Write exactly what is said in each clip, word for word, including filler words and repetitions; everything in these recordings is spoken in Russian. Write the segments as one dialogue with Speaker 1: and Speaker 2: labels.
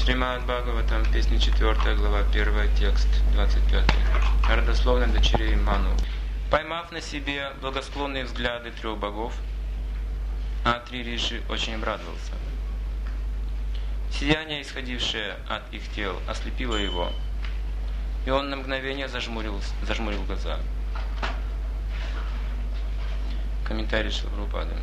Speaker 1: Шримад Бхагаватам, песня четвёртая, глава первая, текст двадцать пятый. Родословная дочерей Ману. Поймав на себе благосклонные взгляды трех богов, Атри Риши очень обрадовался. Сияние, исходившее от их тел, ослепило его, и он на мгновение зажмурил, зажмурил глаза. Комментарий Шрила Прабхупады.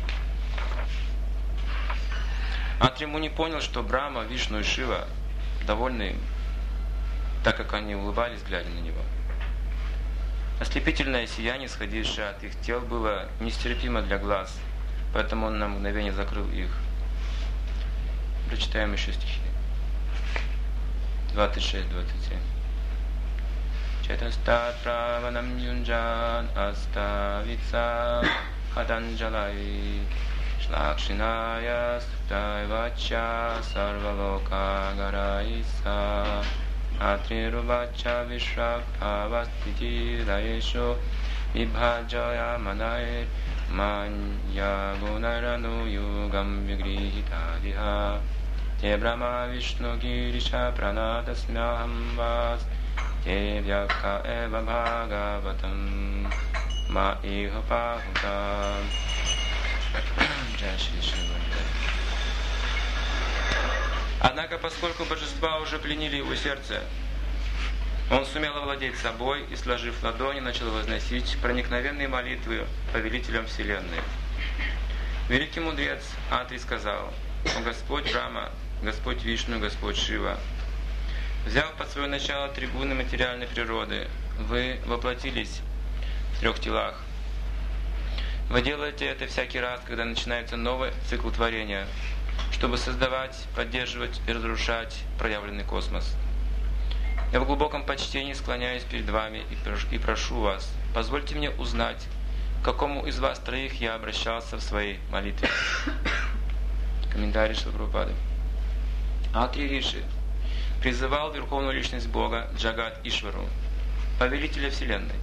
Speaker 1: Атри Муни понял, что Брахма, Вишну и Шива довольны им, так как они улыбались, глядя на него. Ослепительное сияние, исходившее от их тел, было нестерпимо для глаз, поэтому он на мгновение закрыл их. Прочитаем еще стихи. двадцать шесть двадцать семь. Четастат праванам юнджан аставица хаданджалай шлакшиная суптайвача сарвалока гарайса атрирубача вишрабхавастити раешу вибхаджая манай манья гунарану югам вигрихитадиха те брахма вишну гириша пранадасмяхам вас те вяка эва бхагаватам ма иха пахутам. Однако, поскольку божества уже пленили его сердце, он сумел овладеть собой и, сложив ладони, начал возносить проникновенные молитвы повелителям Вселенной. Великий мудрец Атри сказал: «О Господь Брахма, Господь Вишну, Господь Шива, взяв под свое начало три гуны материальной природы, вы воплотились в трех телах. Вы делаете это всякий раз, когда начинается новый цикл творения, чтобы создавать, поддерживать и разрушать проявленный космос. Я в глубоком почтении склоняюсь перед вами и прошу вас, позвольте мне узнать, к какому из вас троих я обращался в своей молитве». Комментарий Шрила Прабхупады. Атри Риши призывал Верховную Личность Бога Джагат Ишвару, Повелителя Вселенной.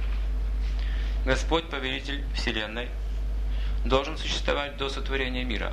Speaker 1: Господь, Повелитель Вселенной, должен существовать до сотворения мира.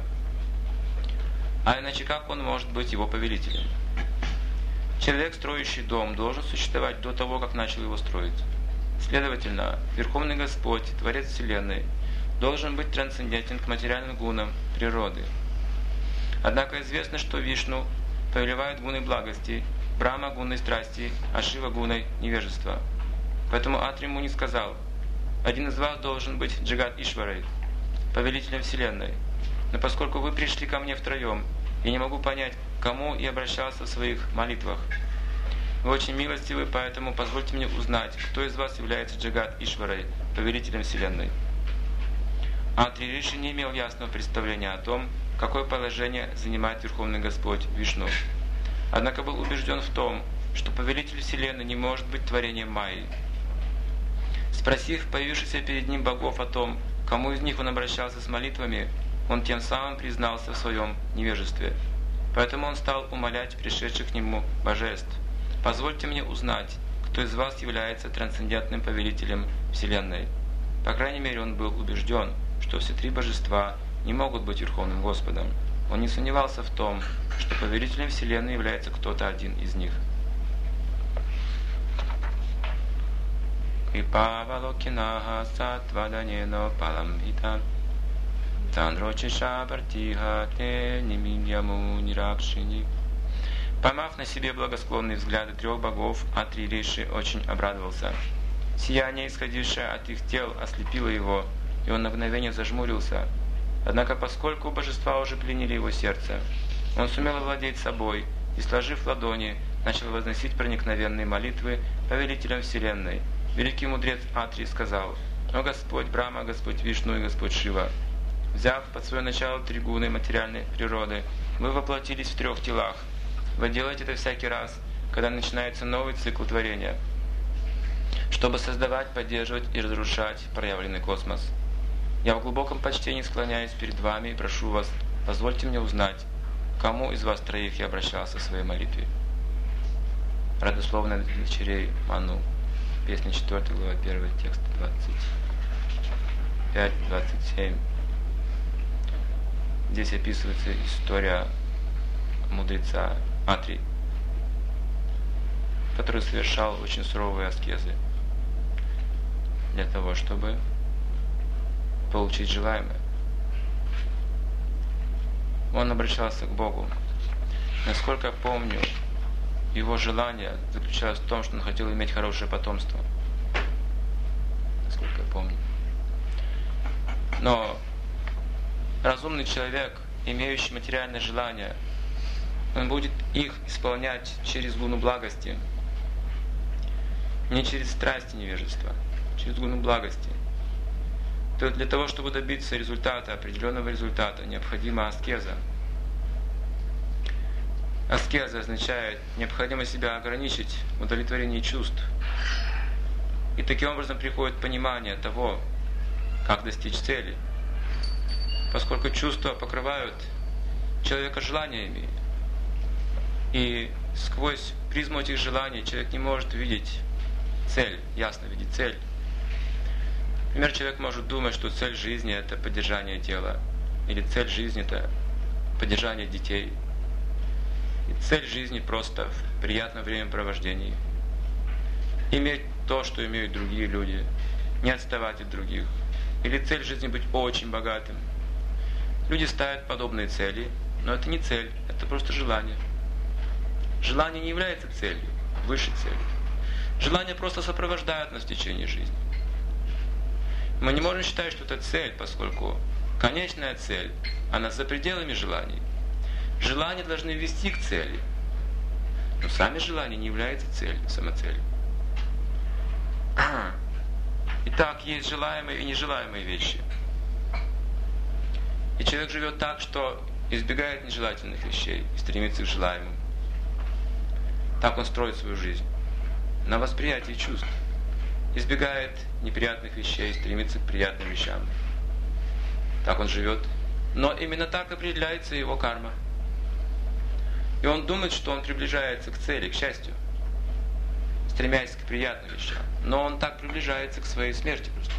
Speaker 1: А иначе как он может быть его повелителем? Человек, строящий дом, должен существовать до того, как начал его строить. Следовательно, Верховный Господь, Творец Вселенной, должен быть трансцендентен к материальным гунам природы. Однако известно, что Вишну повелевает гуной благости, Брахма гуной страсти, а Шива гуной невежества. Поэтому Атри Муни сказал: «Один из вас должен быть Джагат Ишварой, повелителем Вселенной. Но поскольку вы пришли ко мне втроем, я не могу понять, к кому я обращался в своих молитвах. Вы очень милостивы, поэтому позвольте мне узнать, кто из вас является Джагат Ишварой, повелителем Вселенной». Атри Риши не имел ясного представления о том, какое положение занимает Верховный Господь Вишну. Однако был убежден в том, что повелитель Вселенной не может быть творением Майи. Спросив появившихся перед ним богов о том, кому из них он обращался с молитвами, он тем самым признался в своем невежестве. Поэтому он стал умолять пришедших к нему божеств: «Позвольте мне узнать, кто из вас является трансцендентным повелителем Вселенной». По крайней мере, он был убежден, что все три божества не могут быть Верховным Господом. Он не сомневался в том, что повелителем Вселенной является кто-то один из них. Крипавалокинаха сатваданено паламбита тандрочиша бартиха те нимидьяму ниракшини. Поймав на себе благосклонные взгляды трех богов, Атри Риши очень обрадовался. Сияние, исходившее от их тел, ослепило его, и он на мгновение зажмурился. Однако, поскольку божества уже пленили его сердце, он сумел овладеть собой и, сложив ладони, начал возносить проникновенные молитвы повелителям Вселенной. Великий мудрец Атри сказал: «О Господь Брахма, Господь Вишну и Господь Шива, взяв под свое начало три гуны материальной природы, вы воплотились в трех телах. Вы делаете это всякий раз, когда начинается новый цикл творения, чтобы создавать, поддерживать и разрушать проявленный космос. Я в глубоком почтении склоняюсь перед вами и прошу вас, позвольте мне узнать, к кому из вас троих я обращался в своей молитве». Родословная дочерей Ману. Песня четвёртая, глава первая, текст двадцать пять двадцать семь. Здесь описывается история мудреца Атри, который совершал очень суровые аскезы для того, чтобы получить желаемое. Он обращался к Богу. Насколько я помню, его желание заключалось в том, что он хотел иметь хорошее потомство. Насколько я помню. Но разумный человек, имеющий материальное желание, он будет их исполнять через гуну благости, не через страсть и невежество, через гуну благости. То для того, чтобы добиться результата, определенного результата, необходима аскеза. Аскеза означает необходимо себя ограничить в удовлетворении чувств. И таким образом приходит понимание того, как достичь цели. Поскольку чувства покрывают человека желаниями, и сквозь призму этих желаний человек не может видеть цель, ясно видеть цель. Например, человек может думать, что цель жизни – это поддержание тела, или цель жизни – это поддержание детей. И цель жизни просто в приятном времяпровождении. Иметь то, что имеют другие люди, не отставать от других. Или цель жизни быть очень богатым. Люди ставят подобные цели, но это не цель, это просто желание. Желание не является целью, высшей целью. Желание просто сопровождает нас в течение жизни. Мы не можем считать, что это цель, поскольку конечная цель, она за пределами желаний. Желания должны вести к цели, но сами желания не являются целью, самоцелью. Итак, есть желаемые и нежелаемые вещи. И человек живет так, что избегает нежелательных вещей и стремится к желаемым. Так он строит свою жизнь. На восприятии чувств. Избегает неприятных вещей и стремится к приятным вещам. Так он живет. Но именно так определяется его карма. И он думает, что он приближается к цели, к счастью, стремясь к приятным вещам. Но он так приближается к своей смерти просто.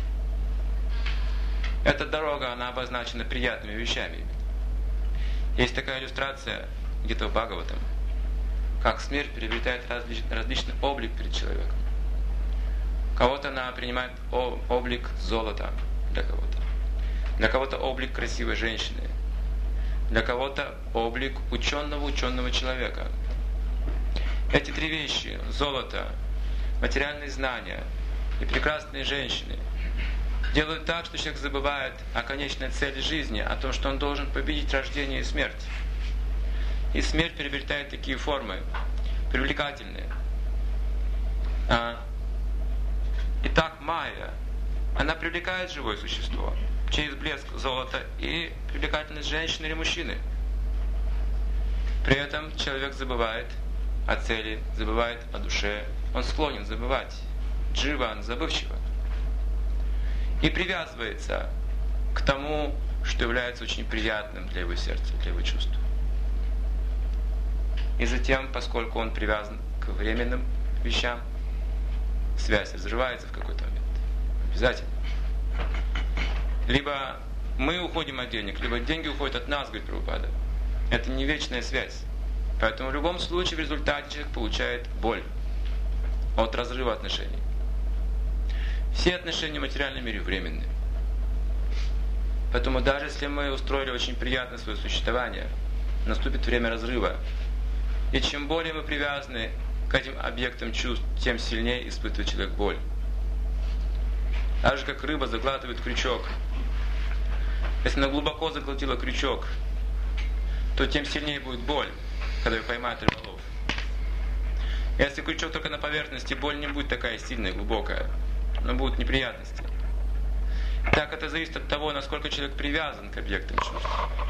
Speaker 1: Эта дорога, она обозначена приятными вещами. Есть такая иллюстрация где-то в Бхагаватам, как смерть приобретает различ, различный облик перед человеком. Кого-то она принимает облик золота для кого-то. Для кого-то облик красивой женщины. Для кого-то облик ученого-ученого человека. Эти три вещи, золото, материальные знания и прекрасные женщины, делают так, что человек забывает о конечной цели жизни, о том, что он должен победить рождение и смерть. И смерть приобретает такие формы, привлекательные. Итак, майя, она привлекает живое существо через блеск золота и привлекательность женщины или мужчины. При этом человек забывает о цели, забывает о душе. Он склонен забывать. Дживан забывчиво. И привязывается к тому, что является очень приятным для его сердца, для его чувств. И затем, поскольку он привязан к временным вещам, связь разрывается в какой-то момент. Обязательно. Либо мы уходим от денег, либо деньги уходят от нас, говорит Прабхупада. Это не вечная связь. Поэтому в любом случае в результате человек получает боль от разрыва отношений. Все отношения в материальном мире временны. Поэтому даже если мы устроили очень приятное свое существование, наступит время разрыва. И чем более мы привязаны к этим объектам чувств, тем сильнее испытывает человек боль. Так же, как рыба заглатывает крючок. Если она глубоко заглотила крючок, то тем сильнее будет боль, когда ее поймает рыболов. Если крючок только на поверхности, боль не будет такая сильная, глубокая, но будут неприятности. Так это зависит от того, насколько человек привязан к объектам чувств.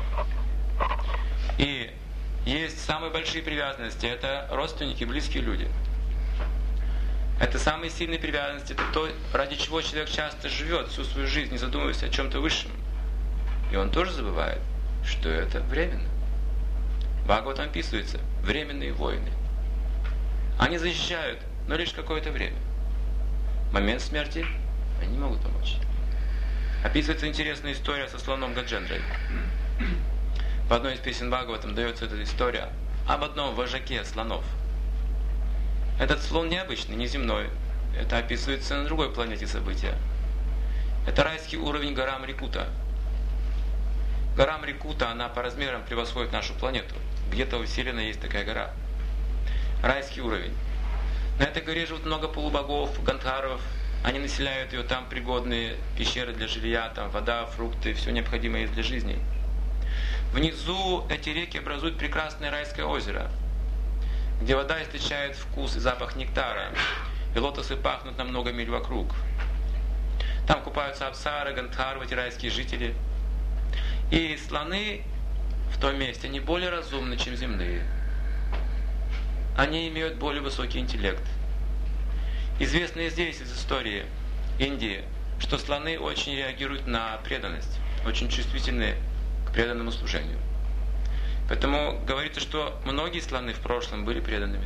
Speaker 1: И есть самые большие привязанности, это родственники, близкие люди. Это самые сильные привязанности, это то, ради чего человек часто живет всю свою жизнь, не задумываясь о чем-то высшем. И он тоже забывает, что это временно. В Бхагаватам описывается временные войны. Они защищают, но лишь какое-то время. В момент смерти они не могут помочь. Описывается интересная история со слоном Гаджендрой. В одной из песен Бхагаватам дается эта история об одном вожаке слонов. Этот слон необычный, неземной. Это описывается на другой планете события. Это райский уровень гора Мрикута. Гора Мрикута, она по размерам превосходит нашу планету. Где-то у Вселенной есть такая гора. Райский уровень. На этой горе живут много полубогов, гандхаров. Они населяют ее, там пригодные пещеры для жилья, там вода, фрукты, все необходимое есть для жизни. Внизу эти реки образуют прекрасное райское озеро, где вода источает вкус и запах нектара, и лотосы пахнут на много миль вокруг. Там купаются апсары, гандхары, эти райские жители. И слоны в том месте, они более разумны, чем земные. Они имеют более высокий интеллект. Известно здесь из истории Индии, что слоны очень реагируют на преданность, очень чувствительны к преданному служению. Поэтому говорится, что многие слоны в прошлом были преданными.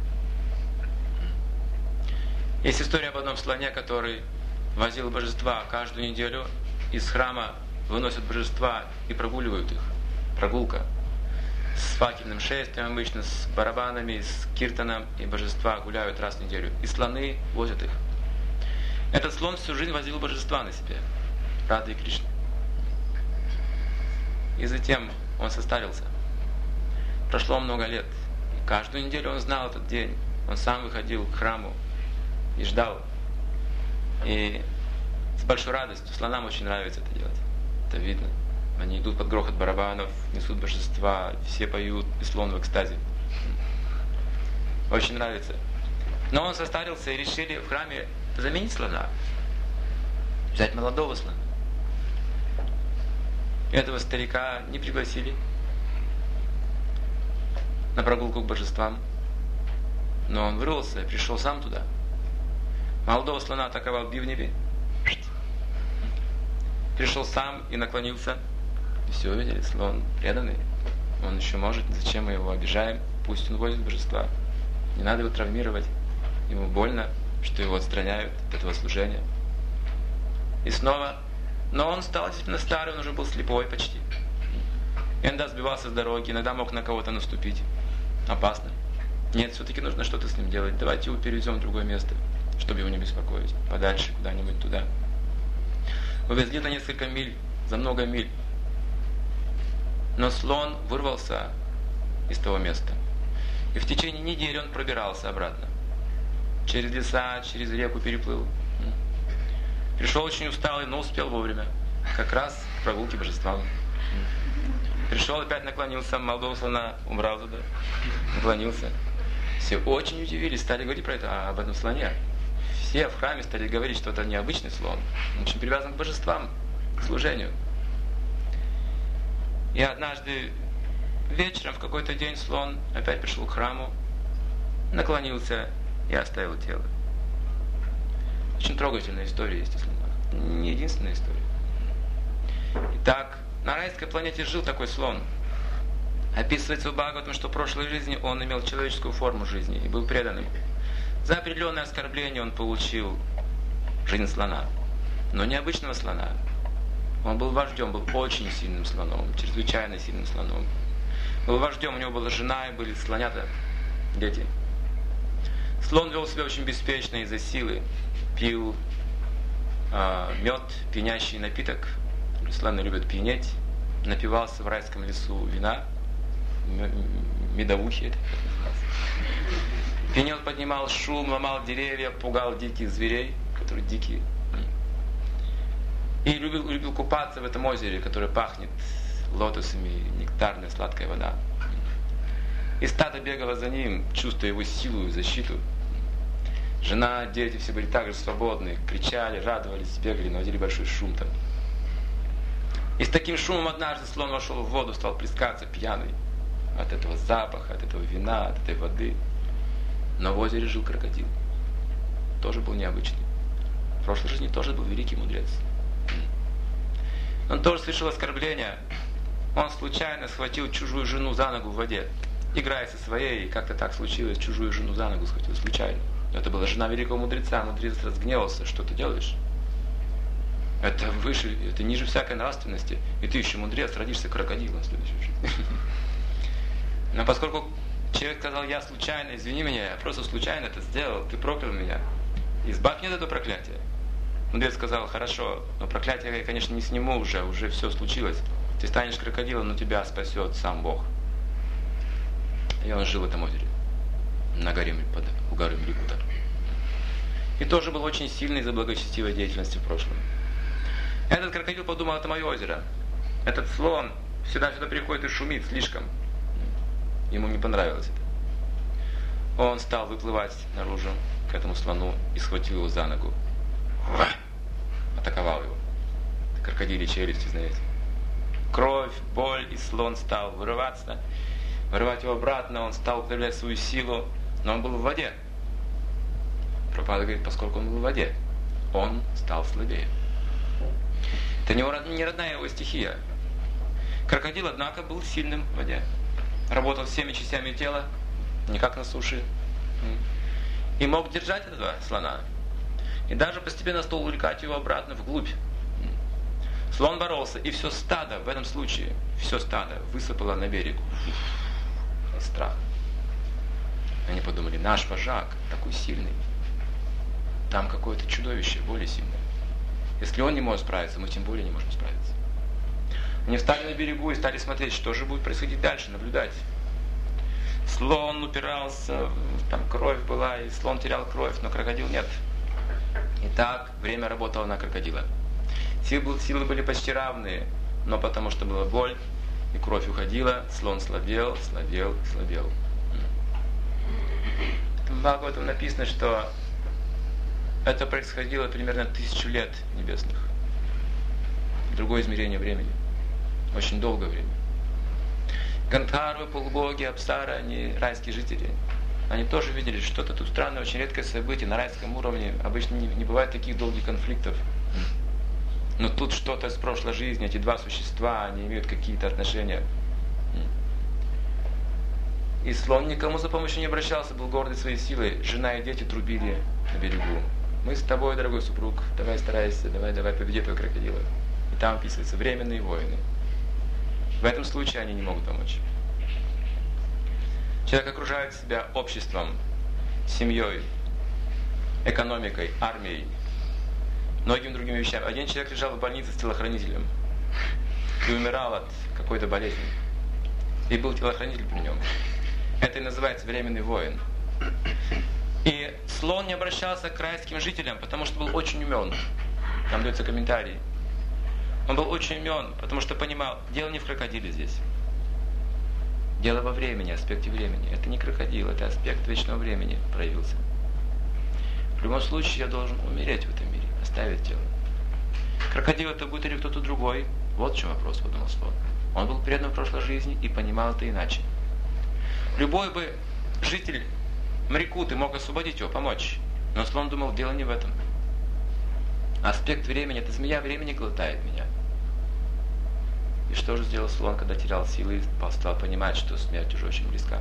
Speaker 1: Есть история об одном слоне, который возил божества каждую неделю из храма, выносят божества и прогуливают их. Прогулка. С факельным шествием обычно, с барабанами, с киртаном, и божества гуляют раз в неделю. И слоны возят их. Этот слон всю жизнь возил божества на себе. Рады и Кришны. И затем он состарился. Прошло много лет. И каждую неделю он знал этот день. Он сам выходил к храму и ждал. И с большой радостью. Слонам очень нравится это делать. Это видно. Они идут под грохот барабанов, несут божества, все поют, и слон в экстазе. Очень нравится. Но он состарился, и решили в храме заменить слона. Взять молодого слона. И этого старика не пригласили на прогулку к божествам. Но он вырвался и пришел сам туда. Молодого слона атаковал бивнями. Пришел сам и наклонился. И все увидели, слон преданный. Он еще может, зачем мы его обижаем? Пусть он возит божества. Не надо его травмировать. Ему больно, что его отстраняют от этого служения. И снова. Но он стал действительно старый, он уже был слепой почти. Иногда сбивался с дороги, иногда мог на кого-то наступить. Опасно. Нет, все-таки нужно что-то с ним делать. Давайте его перевезем в другое место, чтобы его не беспокоить. Подальше, куда-нибудь туда. Увезли на несколько миль, за много миль. Но слон вырвался из того места. И в течение недели он пробирался обратно. Через леса, через реку переплыл. Пришел очень усталый, но успел вовремя. Как раз к прогулке божествам. Пришел, опять наклонился, молодого слона убрал туда. Наклонился. Все очень удивились, стали говорить про это, а об этом слоне. Все в храме стали говорить, что это необычный слон. Он очень привязан к божествам, к служению. И однажды вечером, в какой-то день, слон опять пришел к храму, наклонился и оставил тело. Очень трогательная история есть, если не единственная история. Итак, на райской планете жил такой слон. Описывается в Бхагаватам, что в прошлой жизни он имел человеческую форму жизни и был преданным. За определенное оскорбление он получил жизнь слона, но не обычного слона. Он был вождем, был очень сильным слоном, чрезвычайно сильным слоном. Был вождем, у него была жена и были слонята, дети. Слон вел себя очень беспечно из-за силы, пил э, мед, пьянящий напиток. Слоны любят пьянеть. Напивался в райском лесу вина, медовухи это как называется. Пьянел, поднимал шум, ломал деревья, пугал диких зверей, которые дикие. И любил, любил купаться в этом озере, которое пахнет лотосами, нектарная сладкая вода. И стадо бегало за ним, чувствуя его силу и защиту. Жена, дети все были так же свободны, кричали, радовались, бегали, наводили большой шум там. И с таким шумом однажды слон вошел в воду, стал плескаться пьяный от этого запаха, от этого вина, от этой воды. Но в озере жил крокодил. Тоже был необычный. В прошлой жизни тоже был великий мудрец. Он тоже совершил оскорбление. Он случайно схватил чужую жену за ногу в воде. Играя со своей, как-то так случилось, чужую жену за ногу схватил случайно. Это была жена великого мудреца. Мудрец разгневался. Что ты делаешь? Это выше, это ниже всякой нравственности. И ты еще мудрец, родишься крокодилом в следующей жизни. Но поскольку человек сказал, я случайно, извини меня, я просто случайно это сделал, ты проклял меня, избавь меня от этого проклятия. Мудрец сказал, хорошо, но проклятие я, конечно, не сниму уже, уже все случилось. Ты станешь крокодилом, но тебя спасет сам Бог. И он жил в этом озере, на горе, под, у горы Мрикута. И тоже был очень сильный из-за благочестивой деятельности в прошлом. Этот крокодил подумал, это мое озеро. Этот слон всегда сюда приходит и шумит слишком. Ему не понравилось это. Он стал выплывать наружу к этому слону и схватил его за ногу. Атаковал его. Крокодили челюсти, знаете. Кровь, боль, и слон стал вырываться. Вырывать его обратно, он стал употреблять свою силу, но он был в воде. Прабхупада говорит, поскольку он был в воде, он стал слабее. Это не родная его стихия. Крокодил, однако, был сильным в воде. Работал всеми частями тела, не как на суше. И мог держать этого слона. И даже постепенно стал увлекать его обратно вглубь. Слон боролся, и все стадо, в этом случае, все стадо высыпало на берег. И страх. Они подумали, наш вожак такой сильный. Там какое-то чудовище более сильное. Если он не может справиться, мы тем более не можем справиться. Они встали на берегу и стали смотреть, что же будет происходить дальше, наблюдать. Слон упирался, там кровь была, и слон терял кровь, но крокодил нет. И так время работало на крокодила. Силы, силы были почти равные, но потому что была боль, и кровь уходила, слон слабел, слабел, слабел. В Бхагаватам написано, что это происходило примерно тысячу лет небесных. Другое измерение времени. Очень долгое время. Гандхарвы, полубоги, апсары, они райские жители. Они тоже видели что-то тут странное, очень редкое событие на райском уровне. Обычно не, не бывает таких долгих конфликтов. Но тут что-то из прошлой жизни, эти два существа, они имеют какие-то отношения. И слон никому за помощью не обращался, был гордый своей силой. Жена и дети трубили на берегу. Мы с тобой, дорогой супруг, давай старайся, давай, давай, победи этого крокодила. И там описываются временные войны. В этом случае они не могут помочь. Человек окружает себя обществом, семьей, экономикой, армией, многими другими вещами. Один человек лежал в больнице с телохранителем и умирал от какой-то болезни. И был телохранитель при нем. Это и называется временный воин. И слон не обращался к райским жителям, потому что был очень умен. Там дается комментарий. Он был очень умен, потому что понимал, дело не в крокодиле здесь. Дело во времени, аспекте времени. Это не крокодил, это аспект вечного времени проявился. В любом случае я должен умереть в этом мире, оставить тело. Крокодил это будет или кто-то другой. Вот в чем вопрос, подумал слон. Он был предан в прошлой жизни и понимал это иначе. Любой бы житель Мрикуты мог освободить его, помочь. Но слон думал, дело не в этом. Аспект времени, эта змея времени глотает меня. И что же сделал слон, когда терял силы и стал понимать, что смерть уже очень близка?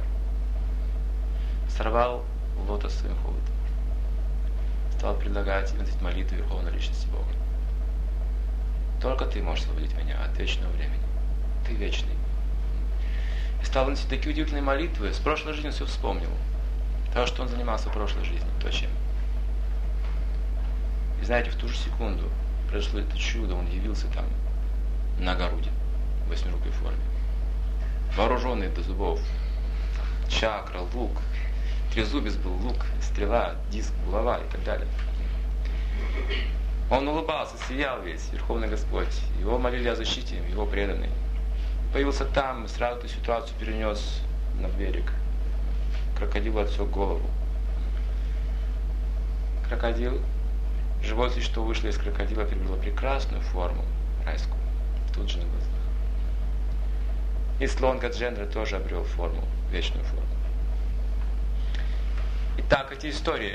Speaker 1: Сорвал лотос своим холодом. Стал предлагать и вносить молитву Верховной Личности Бога. Только ты можешь освободить меня от вечного времени. Ты вечный. И стал вносить такие удивительные молитвы. С прошлой жизни все вспомнил. То, что он занимался в прошлой жизни, то чем. И знаете, в ту же секунду произошло это чудо, он явился там, на огороде, в восьмирукой форме. Вооруженный до зубов, чакра, лук, трезубец был, лук, стрела, диск, булава и так далее. Он улыбался, сиял весь, Верховный Господь. Его молили о защите, его преданные. Появился там, сразу эту ситуацию перенес на берег. Крокодилу отсек голову. Крокодил, живое существо вышло из крокодила, приобрело прекрасную форму райскую, тут же на глазах. И слон Гаджендра тоже обрел форму, вечную форму. Итак, эти истории,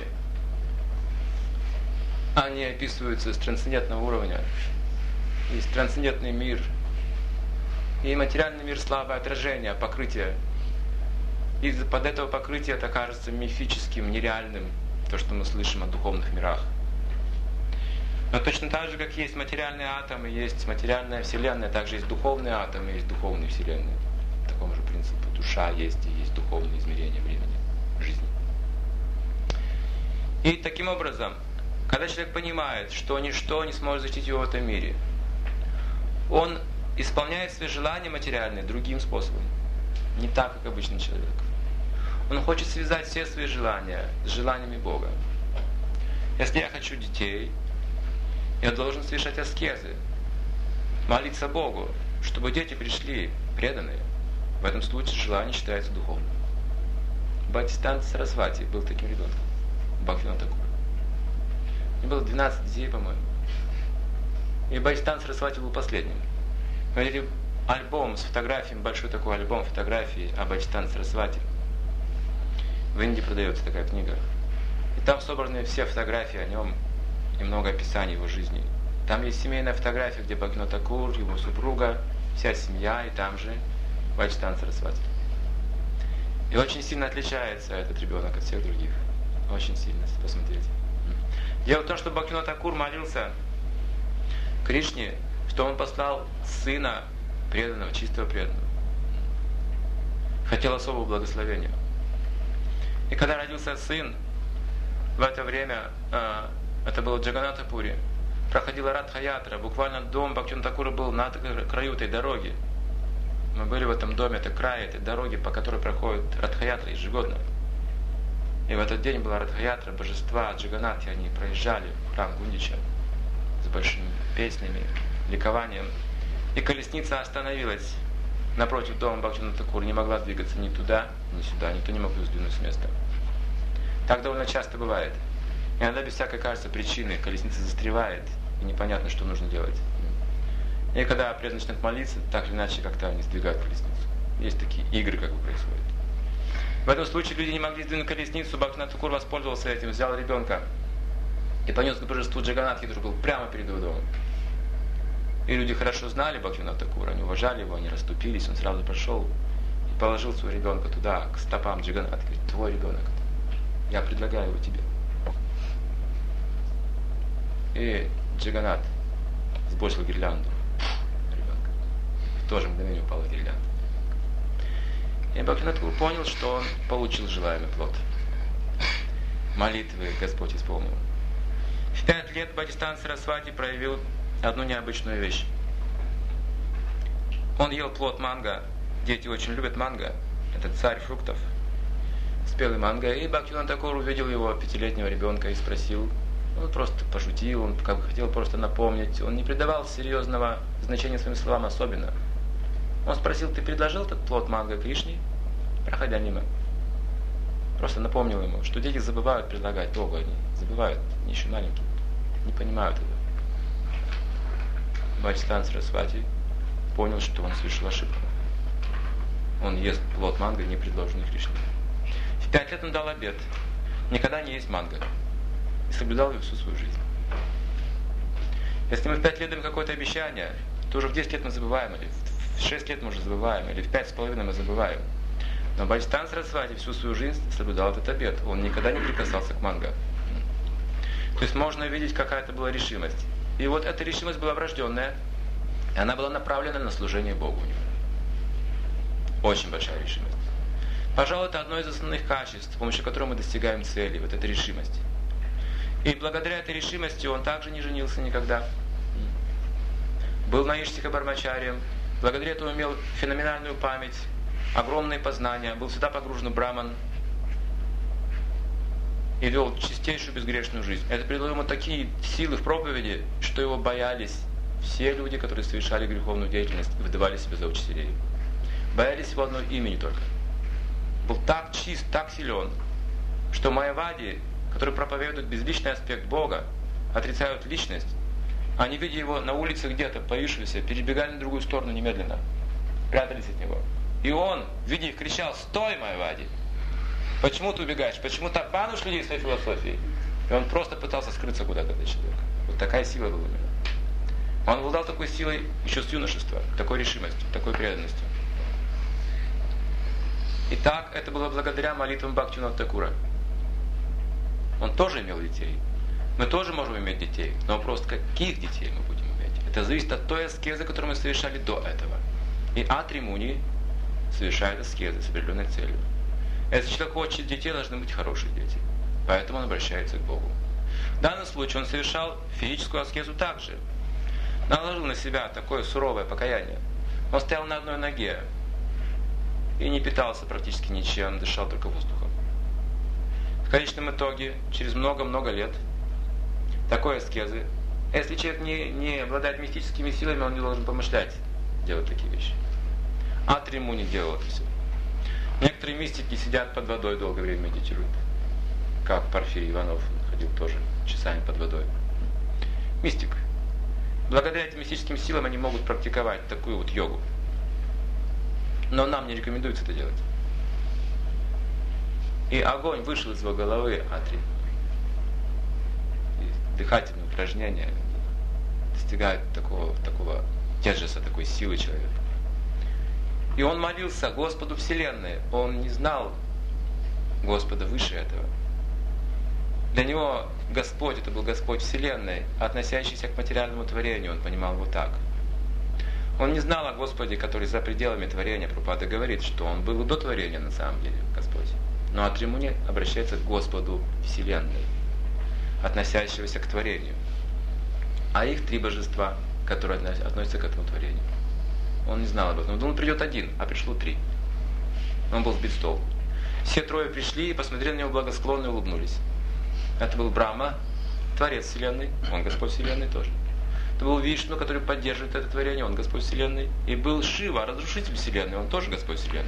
Speaker 1: они описываются с трансцендентного уровня. Есть трансцендентный мир, и материальный мир слабое отражение, покрытие. И под этого покрытия это кажется мифическим, нереальным, то, что мы слышим о духовных мирах. Но точно так же, как есть материальные атомы, есть материальная вселенная, также есть духовные атомы, есть духовные вселенные. Такого такому же принципу. Душа есть и есть духовное измерение времени, жизни. И таким образом, когда человек понимает, что ничто не сможет защитить его в этом мире, он исполняет свои желания материальные другим способом. Не так, как обычный человек. Он хочет связать все свои желания с желаниями Бога. Если я хочу детей, я должен совершать аскезы, молиться Богу, чтобы дети пришли преданные. В этом случае желание считается духовным. Бхактисиданта Сарасвати был таким ребенком. Бхактивинода Тхакур. У него было двенадцать детей, по-моему. И Бхактисиданта Сарасвати был последним. Говорили, альбом с фотографиями, большой такой альбом фотографий о Бхактисиданте Сарасвати. В Индии продается такая книга. И там собраны все фотографии о нем и много описаний его жизни. Там есть семейная фотография, где Бхактивинода Тхакур, его супруга, вся семья, и там же Бхактисиданта Сарасвати. И очень сильно отличается этот ребенок от всех других. Очень сильно, если посмотреть. Дело в том, что Бхактивинода Тхакур молился Кришне, что он послал сына преданного, чистого преданного. Хотел особого благословения. И когда родился сын, в это время, э, это было в Джаганнатапуре, проходила Радха-ятра, буквально дом Бхактивинода Тхакура был на краю этой дороги. Мы были в этом доме, это край этой дороги, по которой проходит Радха-ятра ежегодно. И в этот день была Радха-ятра, божества Джаганнатхи, они проезжали в храм Гундича с большими песнями, ликованием. И колесница остановилась напротив дома Бхактивинода Тхакура, не могла двигаться ни туда, ни сюда, никто не мог ее сдвинуть с места. Так довольно часто бывает. Иногда без всякой, кажется, причины колесница застревает, и непонятно, что нужно делать. И когда преданный начинает молиться, так или иначе как-то они сдвигают колесницу. Есть такие игры, как бы происходят. В этом случае люди не могли сдвинуть колесницу, Бхактивинода Тхакур воспользовался этим, взял ребенка и понес к божеству Джаганнатхи, который был прямо перед его домом. И люди хорошо знали Бхактивинода Тхакура, они уважали его, они расступились, он сразу пошел и положил своего ребенка туда, к стопам Джаганнатхи. Говорит, твой ребенок, я предлагаю его тебе. И Джаганнат сбросил гирлянду ребенка. В то же мгновение упала гирлянда. И Бхактивинода Тхакур понял, что он получил желаемый плод. Молитвы Господь исполнил. В пять лет Бхактисиданта Сарасвати проявил одну необычную вещь. Он ел плод манго. Дети очень любят манго. Это царь фруктов. Спелый манго. И Бхактивинода Тхакур увидел его, пятилетнего ребенка, и спросил. Он просто пошутил, он как бы хотел просто напомнить. Он не придавал серьезного значения своим словам особенно. Он спросил, ты предложил этот плод манго Кришне, проходя мимо? Просто напомнил ему, что дети забывают предлагать Богу, они забывают, они еще маленькие, не понимают этого. Бхактисиданта Сарасвати понял, что он совершил ошибку. Он ест плод манго, не предложенный Кришне. В пять лет он дал обет никогда не есть манго. И соблюдал его всю свою жизнь. Если мы в пять лет даем какое-то обещание, то уже в десять лет мы забываем, или в шесть лет мы уже забываем, или в пять с половиной мы забываем. Но Бхактисиданта Сарасвати всю свою жизнь соблюдал этот обет. Он никогда не прикасался к манго. То есть можно видеть, какая это была решимость. И вот эта решимость была врожденная, и она была направлена на служение Богу у него. Очень большая решимость. Пожалуй, это одно из основных качеств, с помощью которого мы достигаем цели, вот эта решимость. И благодаря этой решимости он также не женился никогда. Был наишсика бармачарием. Благодаря этому имел феноменальную память, огромные познания, был всегда погружен в браман и вел чистейшую безгрешную жизнь. Это придало ему такие силы в проповеди, что его боялись все люди, которые совершали греховную деятельность и выдавали себя за учителей. Боялись его одного имени только. Был так чист, так силен, что майявади, которые проповедуют безличный аспект Бога, отрицают личность, они, видя его на улице где-то, повисшегося, перебегали на другую сторону немедленно, прятались от него. И он, видя их, кричал: «Стой, майявади! Почему ты убегаешь? Почему ты обманываешь людей своей философией?» И он просто пытался скрыться куда-то от человека. Вот такая сила была у него. Он обладал такой силой еще с юношества, такой решимостью, такой преданностью. И так это было благодаря молитвам Бхактивинода Тхакура. Он тоже имел детей. Мы тоже можем иметь детей. Но вопрос, каких детей мы будем иметь? Это зависит от той аскезы, которую мы совершали до этого. И Атри Муни совершает аскезы с определенной целью. Если человек хочет детей, должны быть хорошие дети. Поэтому он обращается к Богу. В данном случае он совершал физическую аскезу также. Наложил на себя такое суровое покаяние. Он стоял на одной ноге и не питался практически ничем, дышал только воздухом. В конечном итоге, через много-много лет такой аскезы, если человек не, не обладает мистическими силами, он не должен помышлять делать такие вещи. Атри Муни делал это все. Некоторые мистики сидят под водой, долгое время медитируют. Как Порфирий Иванов ходил тоже часами под водой. Мистик. Благодаря этим мистическим силам они могут практиковать такую вот йогу. Но нам не рекомендуется это делать. И огонь вышел из его головы, Атри. И дыхательные упражнения достигают такого, такого тяжеса, такой силы человека. И он молился Господу Вселенной. Он не знал Господа выше этого. Для него Господь, это был Господь Вселенной, относящийся к материальному творению, он понимал его так. Он не знал о Господе, который за пределами творения. Прабхупада говорит, что он был и до творения на самом деле, Господь. Но Атри Муни обращается к Господу Вселенной, относящегося к творению. А их три божества, которые относятся к этому творению. Он не знал об этом. Он думал, придет один, а пришло три. Он был сбит с толку. Все трое пришли и посмотрели на него благосклонно и улыбнулись. Это был Брахма, Творец Вселенной, он Господь Вселенной тоже. Это был Вишну, который поддерживает это творение, он Господь Вселенной. И был Шива, Разрушитель Вселенной, он тоже Господь Вселенной.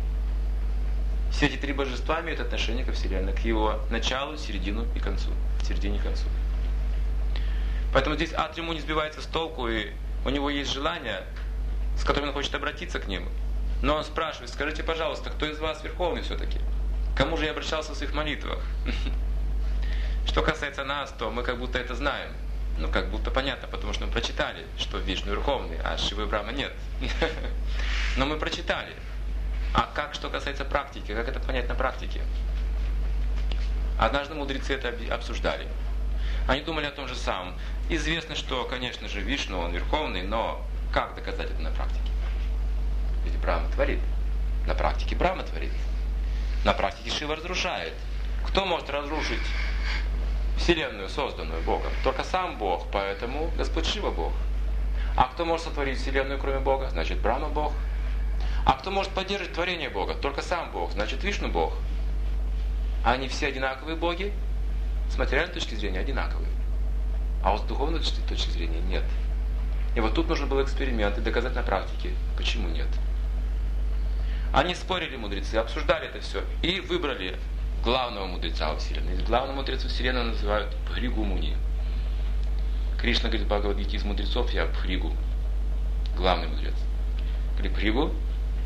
Speaker 1: Все эти три божества имеют отношение ко Вселенной, к его началу, середину и концу. Середине и концу. Поэтому здесь Атри Муни сбивается с толку, и у него есть желание, с которым он хочет обратиться к ним. Но он спрашивает, скажите, пожалуйста, кто из вас верховный все-таки? К кому же я обращался в своих молитвах? Что касается нас, то мы как будто это знаем. Ну, как будто понятно, потому что мы прочитали, что Вишну верховный, а Шивы и Брахма нет. Но мы прочитали. А как, что касается практики, как это понять на практике? Однажды мудрецы это обсуждали. Они думали о том же самом. Известно, что, конечно же, Вишну, он верховный, но как доказать это на практике? Ведь Брахма творит. На практике Брахма творит. На практике Шива разрушает. Кто может разрушить Вселенную, созданную Богом? Только сам Бог, поэтому Господь Шива Бог. А кто может сотворить Вселенную, кроме Бога? Значит, Брахма Бог. А кто может поддерживать творение Бога? Только сам Бог. Значит, Вишну Бог. А они все одинаковые боги? С материальной точки зрения одинаковые. А вот с духовной точки зрения нет. И вот тут нужно был эксперимент и доказать на практике, почему нет. Они спорили, мудрецы, обсуждали это все и выбрали главного мудреца во Вселенной. Главного мудреца Вселенной называют Бхригу Муни. Кришна говорит в Бхагавад-гите: из мудрецов я Бхригу, главный мудрец. Говорит: Бхригу,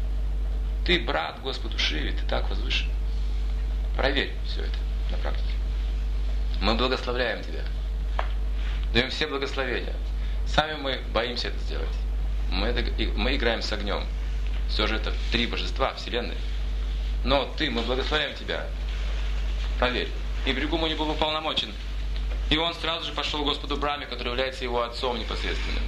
Speaker 1: ты брат Господу Шиве, ты так возвышен. Проверь все это на практике. Мы благословляем тебя. Даем все благословения. Сами мы боимся это сделать. Мы, это, мы играем с огнем. Все же это три божества Вселенной. Но ты, мы благословляем тебя. Проверь. И Бхригу Муни был уполномочен. И он сразу же пошел к Господу Брахме, который является его отцом непосредственным.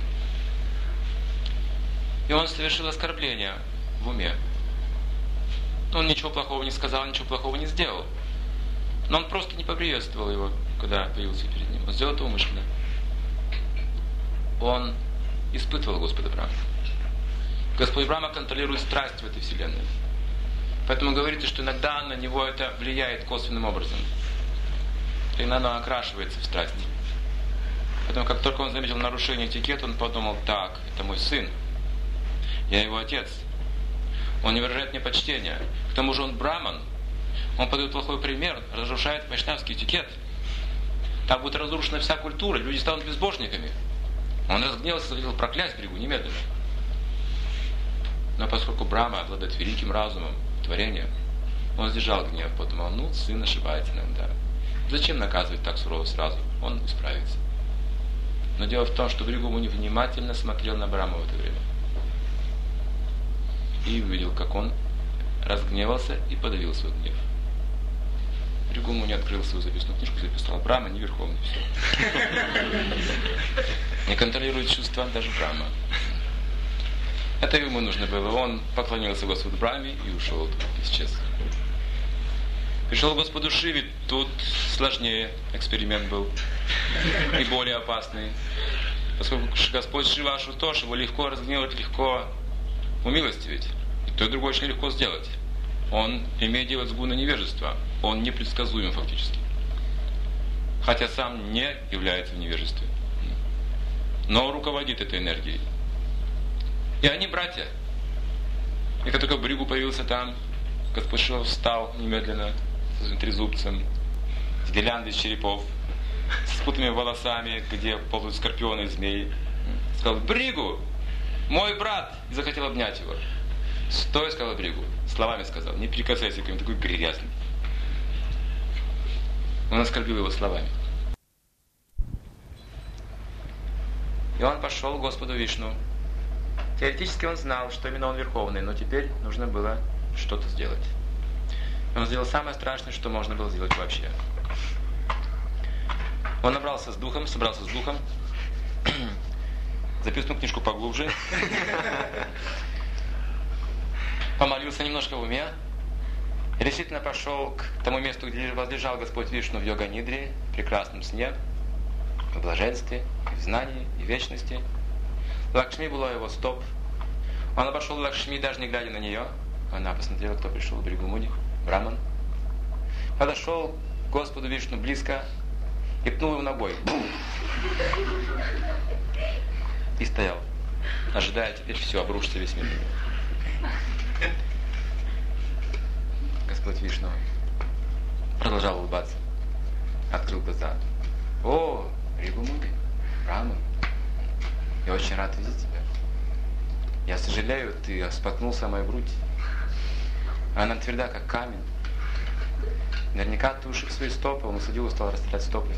Speaker 1: И он совершил оскорбление в уме. Он ничего плохого не сказал, ничего плохого не сделал. Но он просто не поприветствовал его, когда появился перед ним. Он сделал это умышленно. Он испытывал Господа Брахму. Господь Брахма контролирует страсть в этой вселенной. Поэтому говорится, что иногда на него это влияет косвенным образом. И иногда оно окрашивается в страсть. Поэтому как только он заметил нарушение этикета, он подумал: так, это мой сын. Я его отец. Он не выражает мне почтения. К тому же он браман. Он подает плохой пример, разрушает вайшнавский этикет. Так будет разрушена вся культура, люди станут безбожниками. Он разгневался и захотел проклясть Бхригу немедленно. Но поскольку Брахма обладает великим разумом творения, он сдержал гнев, подумал: ну, сын ошибается иногда. Зачем наказывать так сурово сразу? Он исправится. Но дело в том, что Бхригу Муни внимательно смотрел на Брахму в это время. И увидел, как он разгневался и подавил свой гнев. Бхригу Муни открыл свою записную книжку, записал: Брахма не верховный, все. Не контролирует чувства даже Брахма. Это ему нужно было. Он поклонился Господу Брахме и ушел, исчез. Пришел к Господу Шиве, тут сложнее эксперимент был и более опасный. Поскольку Господь Шива Ашутош, его легко разгневать, легко умилостивить. И то и другое очень легко сделать. Он имеет дело с гуна невежества. Он непредсказуем фактически. Хотя сам не является в невежестве. Но руководит этой энергией. И они братья. И как только Бригу появился там, Господь Шива встал немедленно с трезубцем, с гирляндой из черепов, с путными волосами, где ползают скорпионы и змеи. Сказал: Бригу, мой брат! И захотел обнять его. Стой, сказал Бригу. Словами сказал: не прикасайся к нему, такой грязный. Он оскорбил его словами. И он пошел к Господу Вишну. Теоретически он знал, что именно он Верховный, но теперь нужно было что-то сделать. Он сделал самое страшное, что можно было сделать вообще. Он набрался с духом, собрался с духом, записал книжку поглубже, помолился немножко в уме, и решительно пошел к тому месту, где возлежал Господь Вишну в йога-нидре, в прекрасном сне, в блаженстве, и в знании, и в вечности. Лакшми была его стоп. Он обошел Лакшми, даже не глядя на нее. Она посмотрела, кто пришел, Бригу Муни, Браман. Подошел к Господу Вишну близко и пнул его ногой. И стоял, ожидая, теперь все, обрушится весь мир. Господь Вишну продолжал улыбаться. Открыл глаза. О, Бригу Муни, Браман, я очень рад видеть тебя. Я сожалею, ты споткнулся о мою грудь. Она тверда, как камень. Наверняка ты ушиб свои стопы. Он усадил и стал растирать стопы.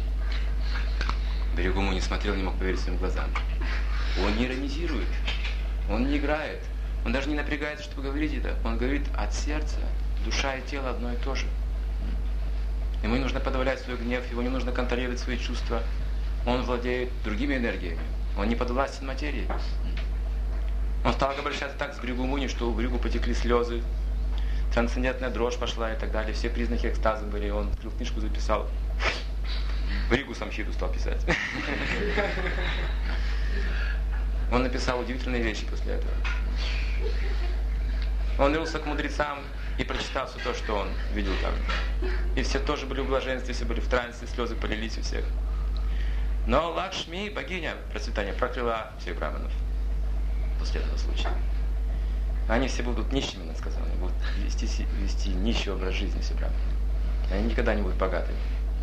Speaker 1: Бригу Муни смотрел, не мог поверить своим глазам. Он не иронизирует. Он не играет. Он даже не напрягается, чтобы говорить это. Он говорит от сердца. Душа и тело одно и то же. Ему не нужно подавлять свой гнев, его не нужно контролировать свои чувства. Он владеет другими энергиями. Он не подвластен материи. Он стал обращаться так с Бригу Муни, что у Бригу потекли слезы, трансцендентная дрожь пошла и так далее. Все признаки экстаза были. Он открыл книжку, записал. Бригу Самхиту стал писать. Он написал удивительные вещи после этого. Он вернулся к мудрецам и прочитал все то, что он видел там. И все тоже были в блаженстве, все были в трансе, слезы полились у всех. Но Лакшми, богиня процветания, прокляла всех браманов после этого случая. Они все будут нищими, она сказала, они будут вести, вести нищий образ жизни все браманы. Они никогда не будут богатыми.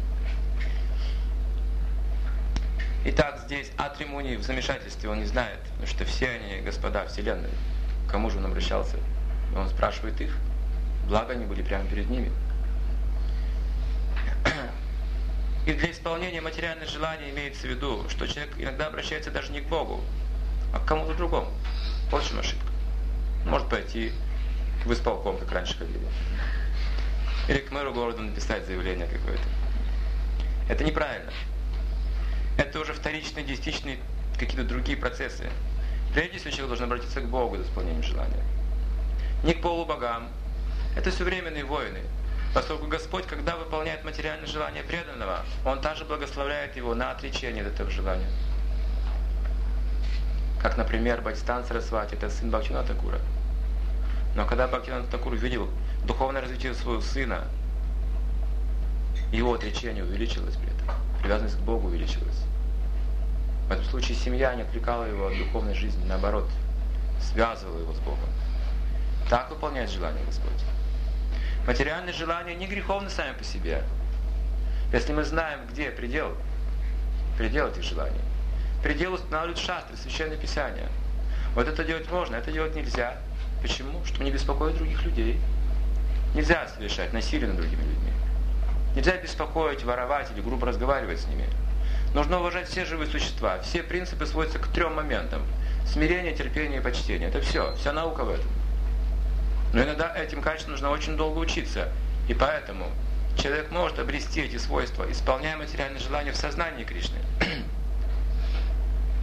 Speaker 1: Итак, здесь Атри Муни в замешательстве, он не знает, потому что все они господа Вселенной. К кому же он обращался? Он спрашивает их, благо они были прямо перед ними. И для исполнения материальных желаний имеется в виду, что человек иногда обращается даже не к Богу, а к кому-то другому. Вот в чем ошибка. Может пойти в исполком, как раньше ходили. Или к мэру города написать заявление какое-то. Это неправильно. Это уже вторичные, десятичные, какие-то другие процессы. Прежде всего, человек должен обратиться к Богу за исполнением желания. Не к полубогам. Это все временные войны. Поскольку Господь, когда выполняет материальное желание преданного, Он также благословляет его на отречение от этого желания. Как, например, Бхактистан Сарасвати, это сын Бхактивинода Такура. Но когда Бхактивинода Такур увидел духовное развитие своего сына, его отречение увеличилось при этом, привязанность к Богу увеличилась. В этом случае семья не отвлекала его от духовной жизни, наоборот, связывала его с Богом. Так выполняет желание Господь. Материальные желания не греховны сами по себе. Если мы знаем, где предел, предел этих желаний. Предел устанавливают шастры, священное писание. Вот это делать можно, это делать нельзя. Почему? Чтобы не беспокоить других людей. Нельзя совершать насилие над другими людьми. Нельзя беспокоить, воровать или грубо разговаривать с ними. Нужно уважать все живые существа. Все принципы сводятся к трем моментам. Смирение, терпение и почтение. Это все. Вся наука в этом. Но иногда этим качествам нужно очень долго учиться. И поэтому человек может обрести эти свойства, исполняя материальные желания в сознании Кришны.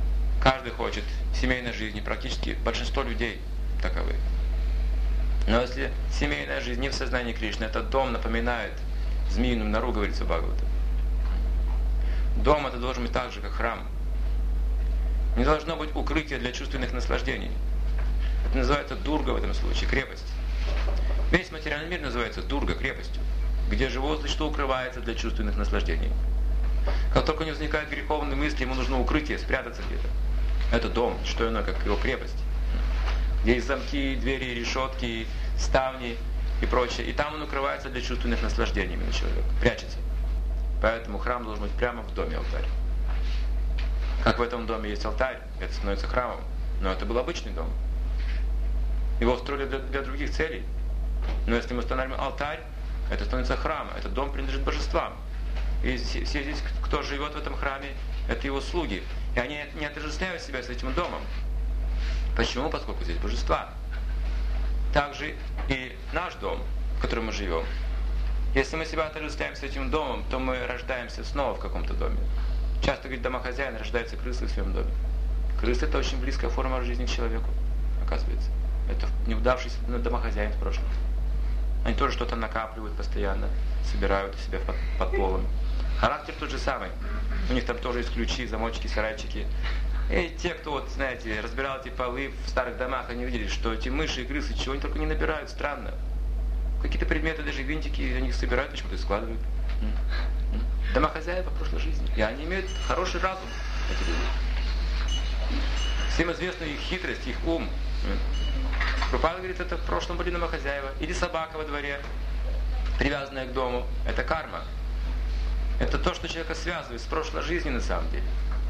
Speaker 1: Каждый хочет семейной жизни, практически большинство людей таковы. Но если семейная жизнь не в сознании Кришны, этот дом напоминает змеиную нору, говорится в Бхагаватам. Дом это должен быть так же, как храм. Не должно быть укрытия для чувственных наслаждений. Это называется дурга в этом случае, крепость. Весь материальный мир называется дурга, крепостью, где живот что укрывается для чувственных наслаждений. Как только не возникает греховные мысли, ему нужно укрытие, спрятаться где-то. Это дом, что иное, как его крепость. Где есть замки, двери, решетки, ставни и прочее. И там он укрывается для чувственных наслаждений, именно человек, прячется. Поэтому храм должен быть прямо в доме алтарь. Как в этом доме есть алтарь, это становится храмом. Но это был обычный дом. Его строили для, для других целей. Но если мы устанавливаем алтарь, это становится храмом. Этот дом принадлежит божествам. И все здесь, кто живет в этом храме, это его слуги. И они не отождествляют себя с этим домом. Почему? Поскольку здесь божества. Также и наш дом, в котором мы живем. Если мы себя отождествляем с этим домом, то мы рождаемся снова в каком-то доме. Часто, говорит, домохозяин, рождается крысы в своем доме. Крысы это очень близкая форма жизни к человеку, оказывается. Это неудавшийся домохозяин в прошлом. Они тоже что-то накапливают постоянно, собирают у себя под, под полом. Характер тот же самый. У них там тоже есть ключи, замочки, сарайчики. И те, кто, вот, знаете, разбирал эти полы в старых домах, они видели, что эти мыши и крысы чего они только не набирают, странно. Какие-то предметы, даже винтики, они их собирают, почему-то складывают. Домохозяева в прошлой жизни. И они имеют хороший разум, эти люди. Всем известна их хитрость, их ум. Прабхупада говорит, это в прошлом были домохозяева. Или собака во дворе, привязанная к дому. Это карма. Это то, что человека связывает с прошлой жизнью на самом деле.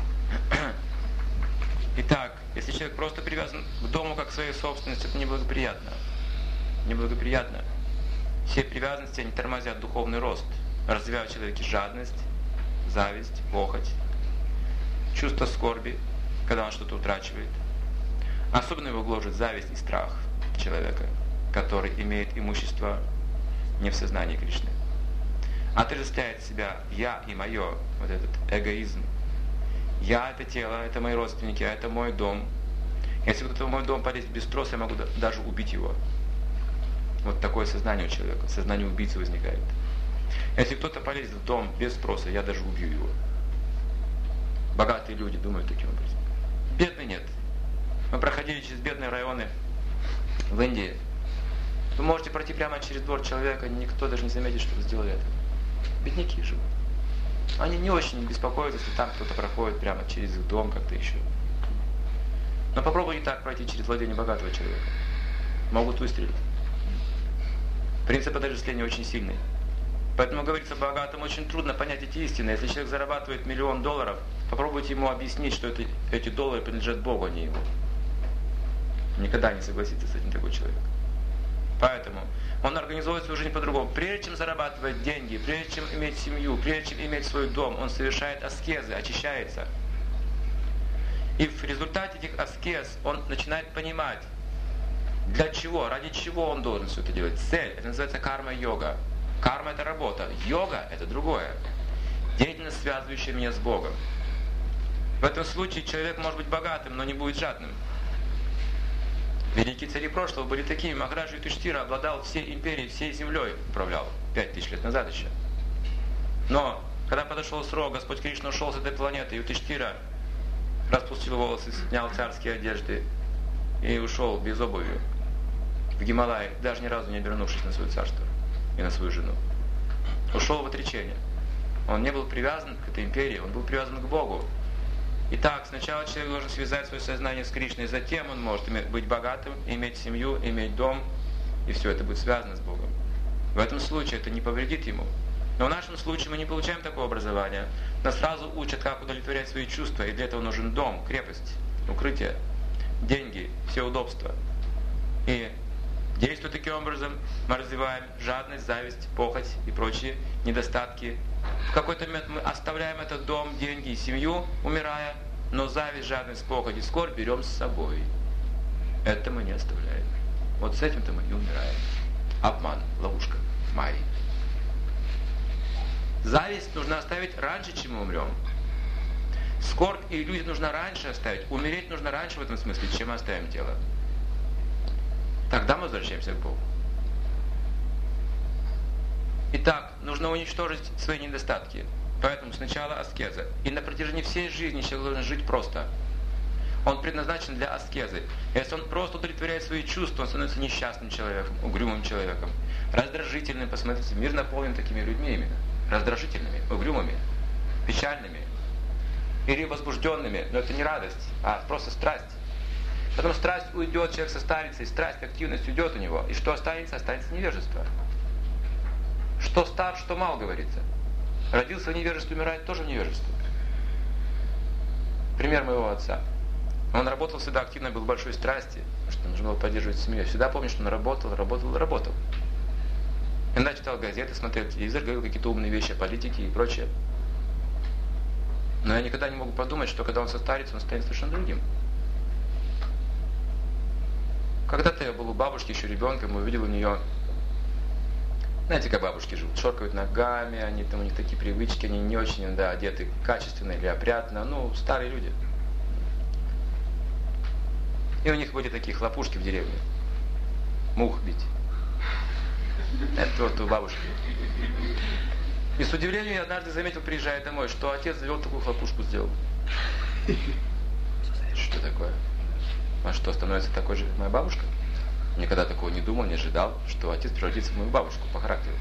Speaker 1: Итак, если человек просто привязан к дому как к своей собственности, это неблагоприятно. Неблагоприятно. Все привязанности, они тормозят духовный рост. Развивают в человеке жадность, зависть, похоть, чувство скорби, когда он что-то утрачивает. Особенно его гложет зависть и страх человека, который имеет имущество не в сознании Кришны. Отождествляет себя «я» и «моё», вот этот эгоизм. «Я» — это тело, это мои родственники, а это мой дом. Если кто-то в мой дом полезет без спроса, я могу даже убить его. Вот такое сознание у человека, сознание убийцы возникает. Если кто-то полезет в дом без спроса, я даже убью его. Богатые люди думают таким образом. Бедные нет. Мы проходили через бедные районы в Индии. Вы можете пройти прямо через двор человека, никто даже не заметит, что вы сделали это. Бедняки живут. Они не очень беспокоятся, если там кто-то проходит прямо через их дом как-то еще. Но попробуй и так пройти через владение богатого человека. Могут выстрелить. Принцип отождествления очень сильный. Поэтому, говорится, богатым очень трудно понять эти истины. Если человек зарабатывает миллион долларов, попробуйте ему объяснить, что это, эти доллары принадлежат Богу, а не ему. Никогда не согласится с этим такой человек. Поэтому он организует свою жизнь по-другому. Прежде чем зарабатывать деньги, прежде чем иметь семью, прежде чем иметь свой дом, он совершает аскезы, очищается. И в результате этих аскез он начинает понимать, для чего, ради чего он должен все это делать. Цель, это называется карма-йога. Карма — это работа, йога — это другое. Деятельность, связывающая меня с Богом. В этом случае человек может быть богатым, но не будет жадным. Великие цари прошлого были такими. Махараджа Юдхиштира обладал всей империей, всей землей управлял. Пять тысяч лет назад еще. Но, когда подошел срок, Господь Кришна ушел с этой планеты, Юдхиштира распустил волосы, снял царские одежды и ушел без обуви в Гималай, даже ни разу не обернувшись на свое царство и на свою жену. Ушел в отречение. Он не был привязан к этой империи, он был привязан к Богу. Итак, сначала человек должен связать свое сознание с Кришной, затем он может быть богатым, иметь семью, иметь дом, и все это будет связано с Богом. В этом случае это не повредит ему. Но в нашем случае мы не получаем такого образования. Нас сразу учат, как удовлетворять свои чувства, и для этого нужен дом, крепость, укрытие, деньги, все удобства. И действуя таким образом, мы развиваем жадность, зависть, похоть и прочие недостатки. В какой-то момент мы оставляем этот дом, деньги и семью, умирая, но зависть, жадность, похоть и скорбь берем с собой. Это мы не оставляем. Вот с этим-то мы и умираем. Обман, ловушка, майя. Зависть нужно оставить раньше, чем мы умрем. Скорбь и иллюзию нужно раньше оставить. Умереть нужно раньше в этом смысле, чем мы оставим тело. Тогда мы возвращаемся к Богу. Итак, нужно уничтожить свои недостатки. Поэтому сначала аскеза. И на протяжении всей жизни человек должен жить просто. Он предназначен для аскезы. Если он просто удовлетворяет свои чувства, он становится несчастным человеком, угрюмым человеком, раздражительным. Посмотрите, мир наполнен такими людьми именно. Раздражительными, угрюмыми, печальными. Или возбужденными. Но это не радость, а просто страсть. Потом страсть уйдет, человек состарится, и страсть, активность уйдет у него. И что останется? Останется невежество. Что стар, что мал, говорится. Родился в невежестве, умирает тоже в невежестве. Пример моего отца. Он работал всегда активно, был в большой страсти, потому что нужно было поддерживать семью. Я всегда помню, что он работал, работал, работал. Иногда читал газеты, смотрел телевизор, говорил какие-то умные вещи о политике и прочее. Но я никогда не могу подумать, что когда он состарится, он станет совершенно другим. Когда-то я был у бабушки еще ребенком и увидел у нее, знаете, как бабушки живут, шоркают ногами, они там, у них такие привычки, они не очень, да, одеты качественно или опрятно, ну, старые люди. И у них были такие хлопушки в деревне. Мух бить. Это вот у бабушки. И с удивлением я однажды заметил, приезжая домой, что отец завел такую хлопушку, сделал. Что такое? А что, становится такой же, как моя бабушка? Никогда такого не думал, не ожидал, что отец превратится в мою бабушку по характеру.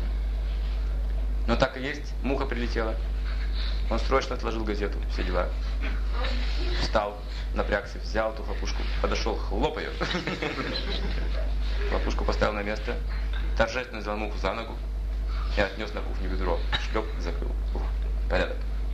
Speaker 1: Но так и есть, муха прилетела. Он срочно отложил газету, все дела. Встал, напрягся, взял эту хлопушку, подошел, хлоп ее. Хлопушку поставил на место, торжественно взял муху за ногу и отнес на кухню ведро. Шлеп, закрыл. Ух, порядок.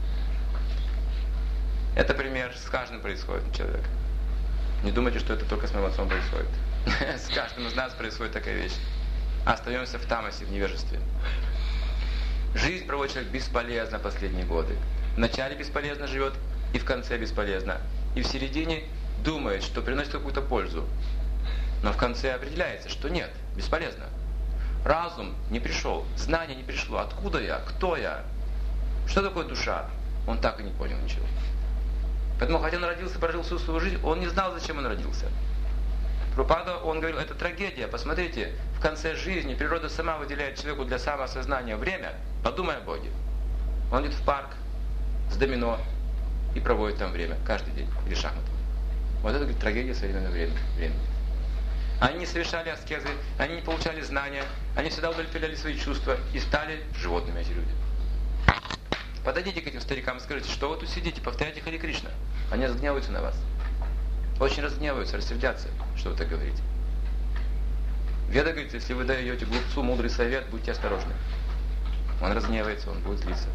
Speaker 1: Это пример, с каждым происходит у человека. Не думайте, что это только с моим отцом происходит. С каждым из нас происходит такая вещь. Остаемся в тамасе, в невежестве. Жизнь проводит человек бесполезно последние годы. В начале бесполезно живет, и в конце бесполезно. И в середине думает, что приносит какую-то пользу. Но в конце определяется, что нет, бесполезно. Разум не пришел, знание не пришло. Откуда я? Кто я? Что такое душа? Он так и не понял ничего. Поэтому, хотя он родился, прожил всю свою жизнь, он не знал, зачем он родился. Прабхупада, он говорил, это трагедия. Посмотрите, в конце жизни природа сама выделяет человеку для самоосознания время. Подумай о Боге. Он идет в парк с домино и проводит там время каждый день, или шахматом. Вот это, говорит, трагедия современного времени. Они не совершали аскезы, они не получали знания, они всегда удовлетворяли свои чувства и стали животными, эти люди. Подойдите к этим старикам и скажите, что вы тут сидите, повторяйте Харе Кришна. Они разгневаются на вас. Очень разгневаются, рассердятся, что вы так говорите. Веда говорит, если вы даете глупцу мудрый совет, будьте осторожны. Он разгневается, он будет злиться.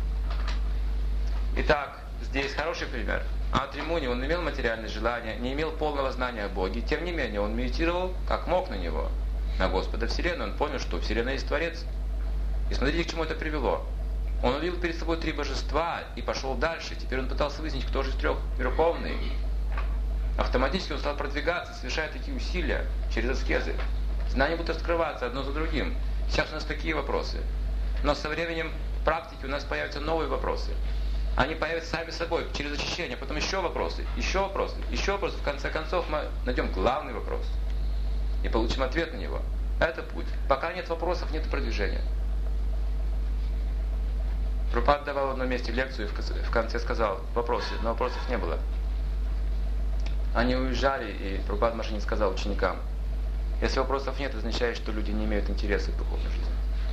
Speaker 1: Итак, здесь хороший пример. Атри Муни, он имел материальные желания, не имел полного знания о Боге. Тем не менее, он медитировал как мог на Него, на Господа Вселенной. Он понял, что Вселенная есть Творец. И смотрите, к чему это привело. Он увидел перед собой три божества и пошел дальше. Теперь он пытался выяснить, кто же из трех верховный. Автоматически он стал продвигаться, совершая такие усилия через аскезы. Знания будут раскрываться одно за другим. Сейчас у нас такие вопросы. Но со временем практики у нас появятся новые вопросы. Они появятся сами собой, через очищение. Потом еще вопросы, еще вопросы, еще вопросы. В конце концов мы найдем главный вопрос. И получим ответ на него. Это путь. Пока нет вопросов, нет продвижения. Прабхупада давал в одном месте лекцию и в конце сказал вопросы, но вопросов не было. Они уезжали, и Прабхупада Махарадж сказал ученикам, если вопросов нет, означает, что люди не имеют интереса к духовной жизни.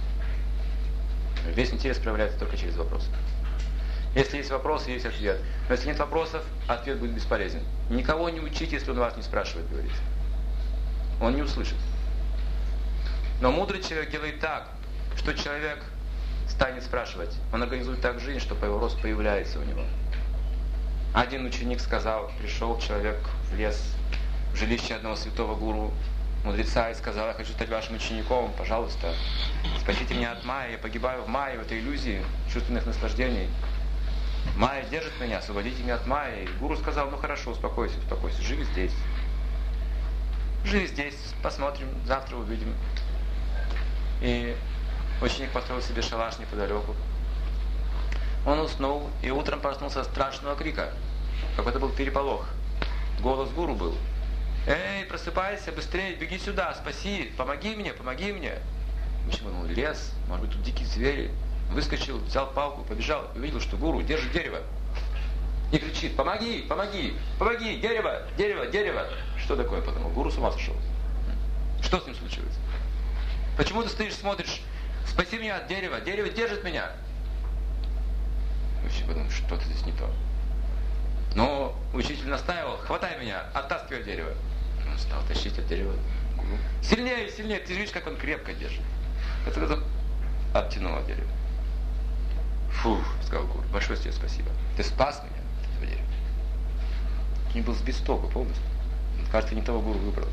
Speaker 1: Весь интерес проявляется только через вопросы. Если есть вопросы, есть ответ. Но если нет вопросов, ответ будет бесполезен. Никого не учите, если он вас не спрашивает, говорится. Он не услышит. Но мудрый человек делает так, что человек станет спрашивать. Он организует так жизнь, что рост появляется у него. Один ученик сказал, пришел человек в лес, в жилище одного святого гуру, мудреца, и сказал, я хочу стать вашим учеником, пожалуйста, спасите меня от майи, я погибаю в майе, в этой иллюзии чувственных наслаждений. Майя держит меня, освободите меня от майи. И гуру сказал, ну хорошо, успокойся, успокойся, живи здесь. Живи здесь, посмотрим, завтра увидим. И ученик построил себе шалаш неподалеку. Он уснул и утром проснулся от страшного крика. Какой-то был переполох. Голос гуру был. «Эй, просыпайся, быстрее, беги сюда, спаси, помоги мне, помоги мне!» Мужчина думал, лес, может быть, тут дикие звери. Выскочил, взял палку, побежал, увидел, что гуру держит дерево. И кричит: «Помоги, помоги, помоги, дерево, дерево, дерево!» Что такое? Подумал, гуру с ума сошел. Что с ним случилось? Почему ты стоишь, смотришь? Спаси меня от дерева, дерево держит меня. Мужчина подумал, что-то здесь не то. Но учитель настаивал: «Хватай меня, оттаскивай дерево». Он стал тащить от дерева. Сильнее, сильнее, ты видишь, как он крепко держит. Это оттянуло дерево. «Фух», сказал гуру, «большое тебе спасибо. Ты спас меня от этого дерева». Он был сбит с толку полностью. Кажется, не того гуру выбрал.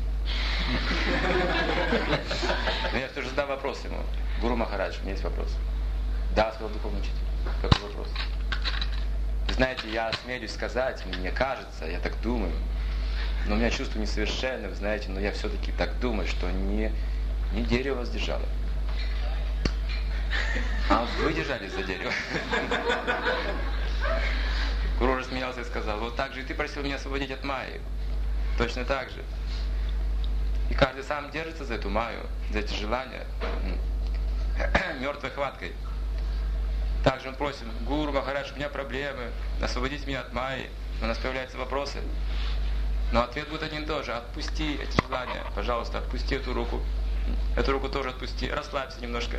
Speaker 1: Но я все же задам вопрос ему. Гуру Махарадж, у меня есть вопрос. Да, сказал духовный учитель. Какой вопрос? Знаете, я осмелюсь сказать, мне кажется, я так думаю, но у меня чувство несовершенное, вы знаете, но я все-таки так думаю, что не, не дерево сдержало. А вы держались за дерево. Гуру рассмеялся и сказал: «Вот так же и ты просил меня освободить от майи. Точно так же. И каждый сам держится за эту майю, за эти желания, мертвой хваткой. Также он просит: Гуру Махарадж, у меня проблемы, освободите меня от майи». У нас появляются вопросы. Но ответ будет один и тот же: отпусти эти желания, пожалуйста, отпусти эту руку. Эту руку тоже отпусти, расслабься немножко.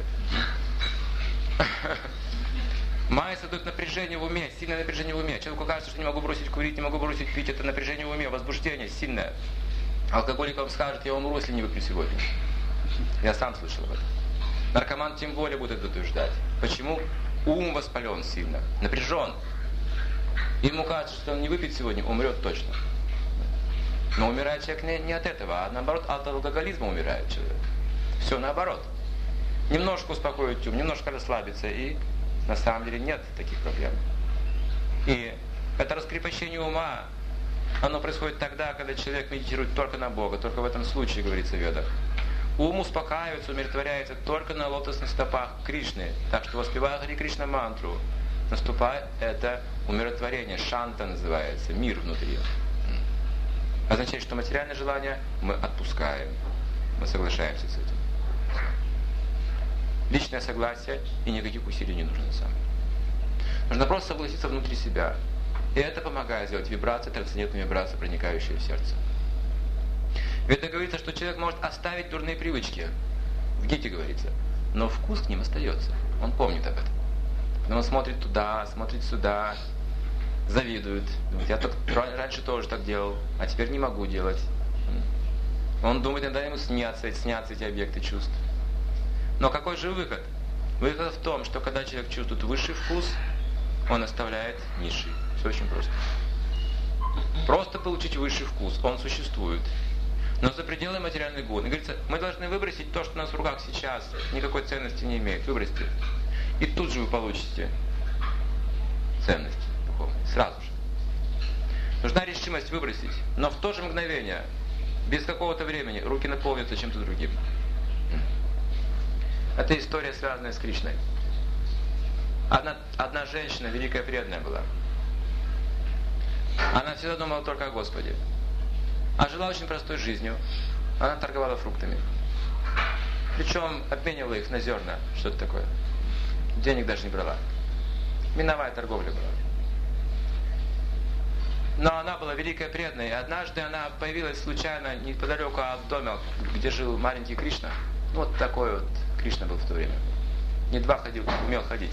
Speaker 1: Майя создает напряжение в уме, сильное напряжение в уме. Человеку кажется, что не могу бросить курить, не могу бросить пить. Это напряжение в уме, возбуждение сильное. Алкоголик вам скажет: я умру, если не выпью сегодня. Я сам слышал об этом. Наркоман тем более будет это утверждать. Почему? Ум воспален сильно, напряжен. Ему кажется, что он не выпьет сегодня, умрет точно. Но умирает человек не, не от этого, а наоборот, от алкоголизма умирает человек. Все наоборот. Немножко успокоить ум, немножко расслабиться, и на самом деле нет таких проблем. И это раскрепощение ума, оно происходит тогда, когда человек медитирует только на Бога, только в этом случае, говорится в Ведах. Ум успокаивается, умиротворяется только на лотосных стопах Кришны. Так что, воспевая Хари Кришна мантру, наступает это умиротворение, шанта называется, мир внутри. Означает, что материальное желание мы отпускаем, мы соглашаемся с этим. Личное согласие, и никаких усилий не нужно на самом деле. Нужно просто согласиться внутри себя. И это помогает сделать вибрации, трансцендентную вибрацию, проникающую в сердце. Ведь говорится, что человек может оставить дурные привычки. В Гите говорится. Но вкус к ним остается. Он помнит об этом. Но он смотрит туда, смотрит сюда, завидует. Думает: я так, раньше тоже так делал, а теперь не могу делать. Он думает, иногда ему снятся, снятся эти объекты чувств. Но какой же выход? Выход в том, что когда человек чувствует высший вкус, он оставляет низший. Все очень просто. Просто получить высший вкус, он существует. Но за пределы материальных гун. И говорится, мы должны выбросить то, что у нас в руках сейчас никакой ценности не имеет. Выбросьте. И тут же вы получите ценности духовные. Сразу же. Нужна решимость выбросить. Но в то же мгновение, без какого-то времени, руки наполнятся чем-то другим. Это история, связанная с Кришной. Одна, одна женщина, великая преданная была. Она всегда думала только о Господе. А жила очень простой жизнью. Она торговала фруктами. Причем обменивала их на зерна. Что-то такое. Денег даже не брала. Миновая торговля была. Но она была великая преданная. И однажды она появилась случайно неподалеку от дома, где жил маленький Кришна. Вот такой вот Кришна был в то время. Едва ходил, умел ходить.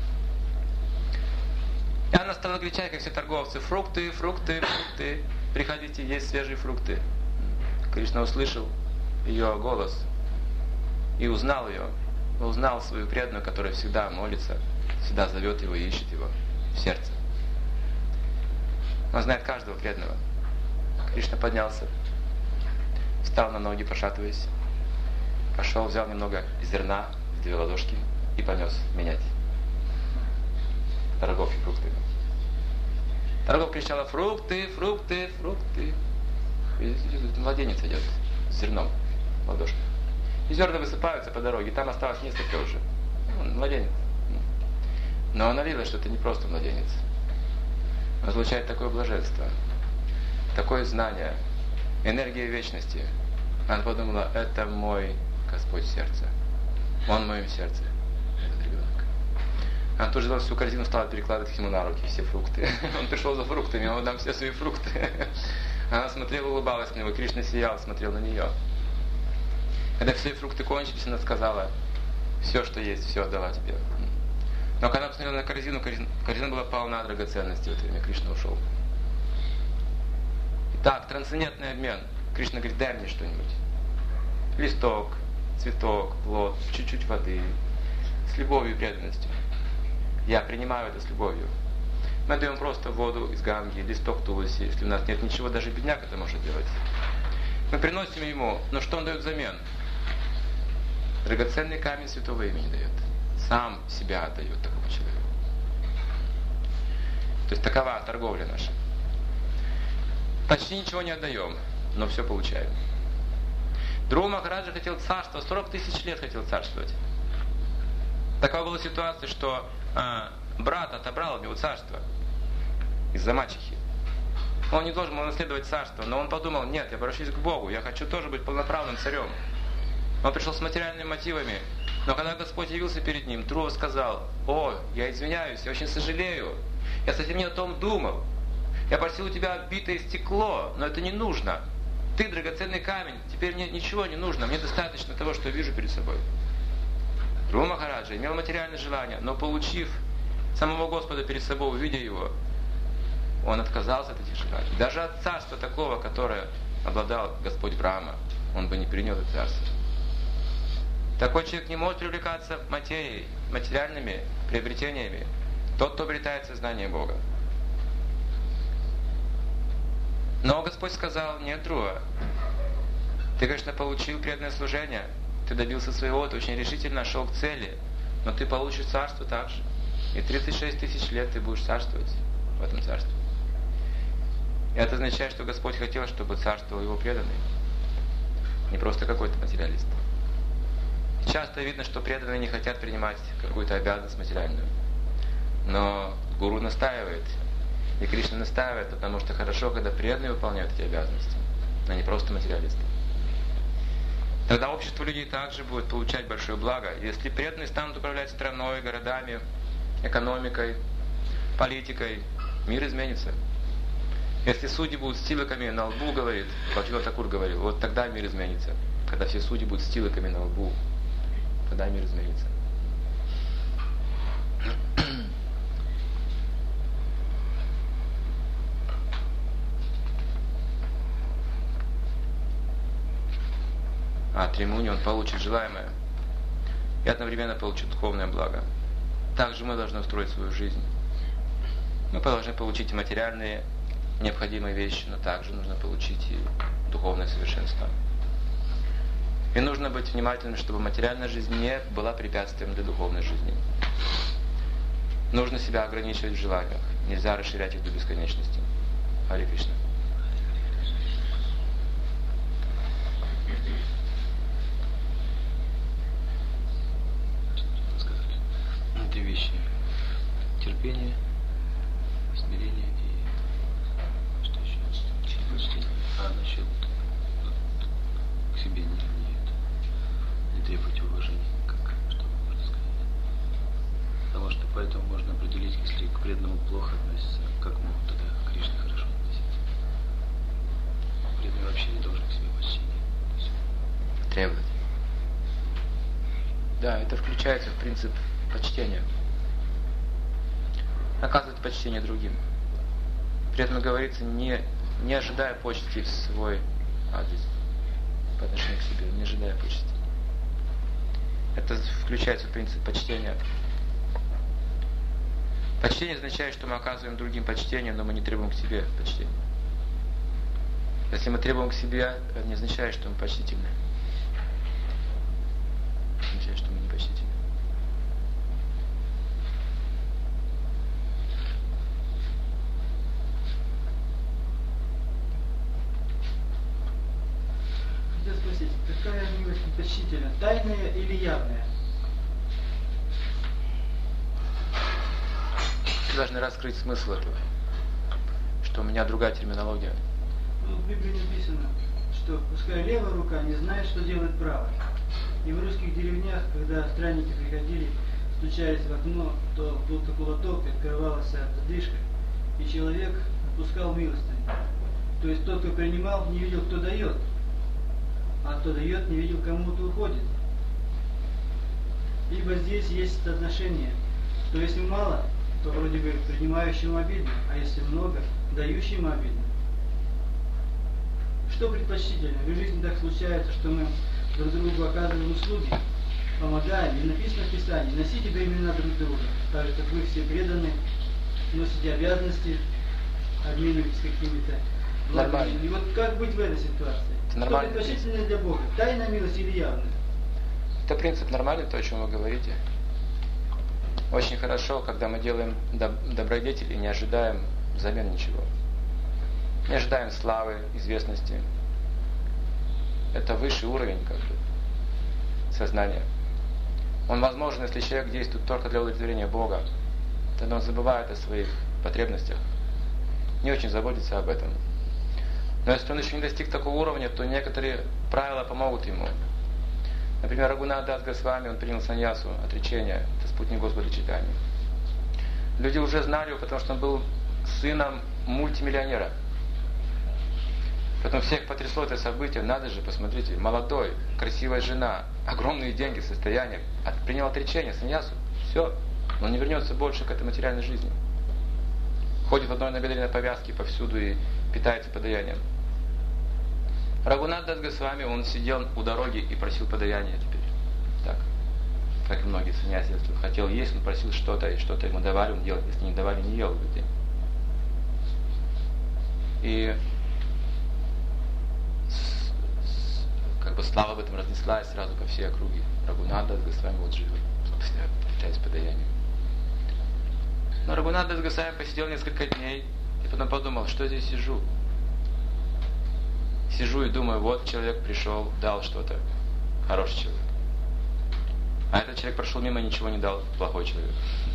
Speaker 1: И она стала кричать, как все торговцы: фрукты, фрукты, фрукты. Приходите, есть свежие фрукты. Кришна услышал ее голос и узнал ее. Узнал свою преданную, которая всегда молится, всегда зовет его и ищет его в сердце. Он знает каждого преданного. Кришна поднялся, встал на ноги, пошатываясь, пошел, взял немного зерна в две ладошки и понес менять торговки фруктами. Торговка кричала: фрукты, фрукты, фрукты. И младенец идет с зерном в ладошке. И зерна высыпаются по дороге, там осталось несколько уже. Он младенец. Но она видела, что это не просто младенец. Он излучает такое блаженство, такое знание, энергия вечности. Она подумала, это мой Господь сердце. Он в моем сердце, этот ребенок. Она тут же всю корзину стала перекладывать ему на руки, все фрукты. Он пришел за фруктами, он дам все свои фрукты. Она смотрела, улыбалась на него, Кришна сиял, смотрел на нее. Когда все фрукты кончились, она сказала, все, что есть, все отдала тебе. Но когда посмотрела на корзину, корзина, корзина была полна драгоценностей. В это время Кришна ушел. Итак, трансцендентный обмен. Кришна говорит, дай мне что-нибудь. Листок, цветок, плод, чуть-чуть воды. С любовью и преданностью. Я принимаю это с любовью. Мы даем просто воду из ганги, листок туласи. Если у нас нет ничего, даже бедняк это может делать. Мы приносим ему, но что он дает взамен? Драгоценный камень святого имени дает. Сам себя отдает такому человеку. То есть такова торговля наша. Почти ничего не отдаем, но все получаем. Друга Махараджа хотел царство, сорок тысяч лет хотел царствовать. Такова была ситуация, что э, брат отобрал у него царство из-за мачехи. Он не должен был наследовать царство, но он подумал, нет, я обращусь к Богу, я хочу тоже быть полноправным царем. Он пришел с материальными мотивами, но когда Господь явился перед ним, Друва сказал, о, я извиняюсь, я очень сожалею, я совсем не о том думал. Я просил у тебя битое стекло, но это не нужно. Ты драгоценный камень, теперь мне ничего не нужно, мне достаточно того, что я вижу перед собой. Друва Махараджа имел материальное желание, но получив самого Господа перед собой, увидя его, он отказался от этих желаний. Даже от царства такого, которое обладал Господь Брахма, он бы не принял это царство. Такой человек не может привлекаться материей, материальными приобретениями. Тот, кто обретает сознание Бога. Но Господь сказал, нет, Друва, ты, конечно, получил преданное служение, ты добился своего, ты очень решительно шел к цели, но ты получишь царство также. И тридцать шесть тысяч лет ты будешь царствовать в этом царстве. И это означает, что Господь хотел, чтобы царствовал его преданный. Не просто какой-то материалист. Часто видно, что преданные не хотят принимать какую-то обязанность материальную. Но гуру настаивает, и Кришна настаивает, потому что хорошо, когда преданные выполняют эти обязанности, а не просто материалисты. Тогда общество людей также будет получать большое благо. Если преданные станут управлять страной, городами, экономикой, политикой, мир изменится. Если судьи будут с тилоками на лбу, говорит, Бхактивинода Такур говорил, вот тогда мир изменится. Когда все судьи будут с тилоками на лбу, тогда мир изменится. А от Тримуни он получит желаемое и одновременно получит духовное благо. Также мы должны устроить свою жизнь. Мы должны получить и материальные необходимые вещи, но также нужно получить и духовное совершенство. И нужно быть внимательным, чтобы материальная жизнь не была препятствием для духовной жизни. Нужно себя ограничивать в желаниях. Нельзя расширять их до бесконечности. Харе Кришна.
Speaker 2: Две вещи. Терпение, смирение и что еще? Почтение. А насчет к себе не, не, не требуйте уважения, как, что можно сказать. Потому что поэтому можно определить, если к преданному плохо относятся, как могут тогда к Кришне хорошо относиться. Преданный вообще не должен к себе почтения.
Speaker 1: Требовать. Да, это включается в принцип почтения. Оказывать почтение другим. При этом говорится, не, не ожидая почести в свой адрес по отношению к себе, не ожидая почести. Это включается в принцип почтения. Почтение означает, что мы оказываем другим почтение, но мы не требуем к себе почтения. Если мы требуем к себе, это не означает, что мы почтительны. Это означает, что мы не почтительны.
Speaker 3: Хотел спросить, какая милость предпочтительна, тайная или явная?
Speaker 1: должны раскрыть смысл этого, что у меня другая терминология.
Speaker 3: Ну, в Библии написано, что пускай левая рука не знает, что делает правая. И в русских деревнях, когда странники приходили, стучались в окно, то был такой лоток, открывалась задвижка, и человек отпускал милостыню. То есть тот, кто принимал, не видел, кто дает, а кто дает, не видел, кому-то уходит. Ибо здесь есть соотношение, что если мало, то вроде бы принимающему обидно, а если много, дающему обидно. Что предпочтительно? В жизни так случается, что мы друг другу оказываем услуги, помогаем, и написано в Писании: носите бремена друг друга, так же, как вы все преданы, носите обязанности, обмениваетесь какими-то благами. И вот как быть в этой ситуации? Что предпочтительно для Бога? Тайная милость или явная?
Speaker 1: Это принцип нормальный, то, о чем вы говорите. Очень хорошо, когда мы делаем доб- добродетель и не ожидаем взамен ничего. Не ожидаем славы, известности. Это высший уровень, как бы, сознания. Он возможен, если человек действует только для удовлетворения Бога. Тогда он забывает о своих потребностях, не очень заботится об этом. Но если он еще не достиг такого уровня, то некоторые правила помогут ему. Например, Рагунат Дас Госвами, он принял саньясу, отречение, это спутник Господа читания. Люди уже знали его, потому что он был сыном мультимиллионера. Потом всех потрясло это событие. Надо же, посмотрите, молодой, красивая жена, огромные деньги, состояние. Принял отречение, саньясу, все. Он не вернется больше к этой материальной жизни. Ходит в одной набедренной повязке повсюду и питается подаянием. Рагунат Дас Госвами, он сидел у дороги и просил подаяния теперь. Так. Как и многие саньяси. Если он хотел есть, он просил что-то, и что-то ему давали, он делал. Если не давали, не ел в этот день. И как бы слава об этом разнеслась сразу ко всей округе. Рагунат Дас Госвами вот живет, питаясь подаянием. Но Рагунат Дас Госвами посидел несколько дней и потом подумал, что здесь сижу. Сижу и думаю, вот человек пришел, дал что-то. Хороший человек. А этот человек прошел мимо, ничего не дал. Плохой человек.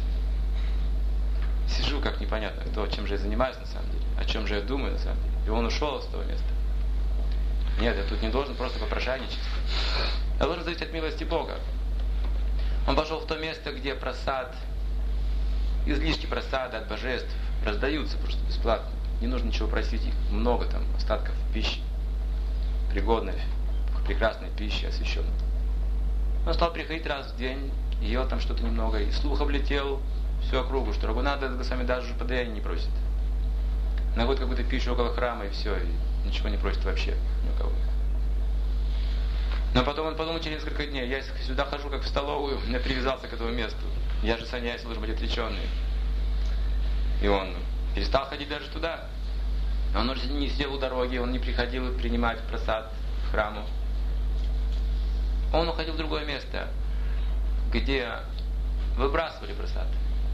Speaker 1: Сижу, как непонятно, кто, чем же я занимаюсь на самом деле. О чем же я думаю на самом деле. И он ушел с того места. Нет, я тут не должен просто попрошайничать. Я должен зависеть от милости Бога. Он пошел в то место, где просад, излишки просада от божеств раздаются просто бесплатно. Не нужно ничего просить, их много там, остатков пищи. Пригодной, прекрасной пищи, освященной. Он стал приходить раз в день, ел там что-то немного, и слух облетел всю округу, что Рагунат Дас Госвами даже уже подаяние не просит. Находит какую-то пищу около храма, и все, и ничего не просит вообще ни у кого. Но потом он подумал через несколько дней, я сюда хожу как в столовую, я привязался к этому месту. Я же саньяси, должен быть отреченный. И он перестал ходить даже туда. Он уже не сидел у дороги, он не приходил принимать просад в храму. Он уходил в другое место, где выбрасывали просад.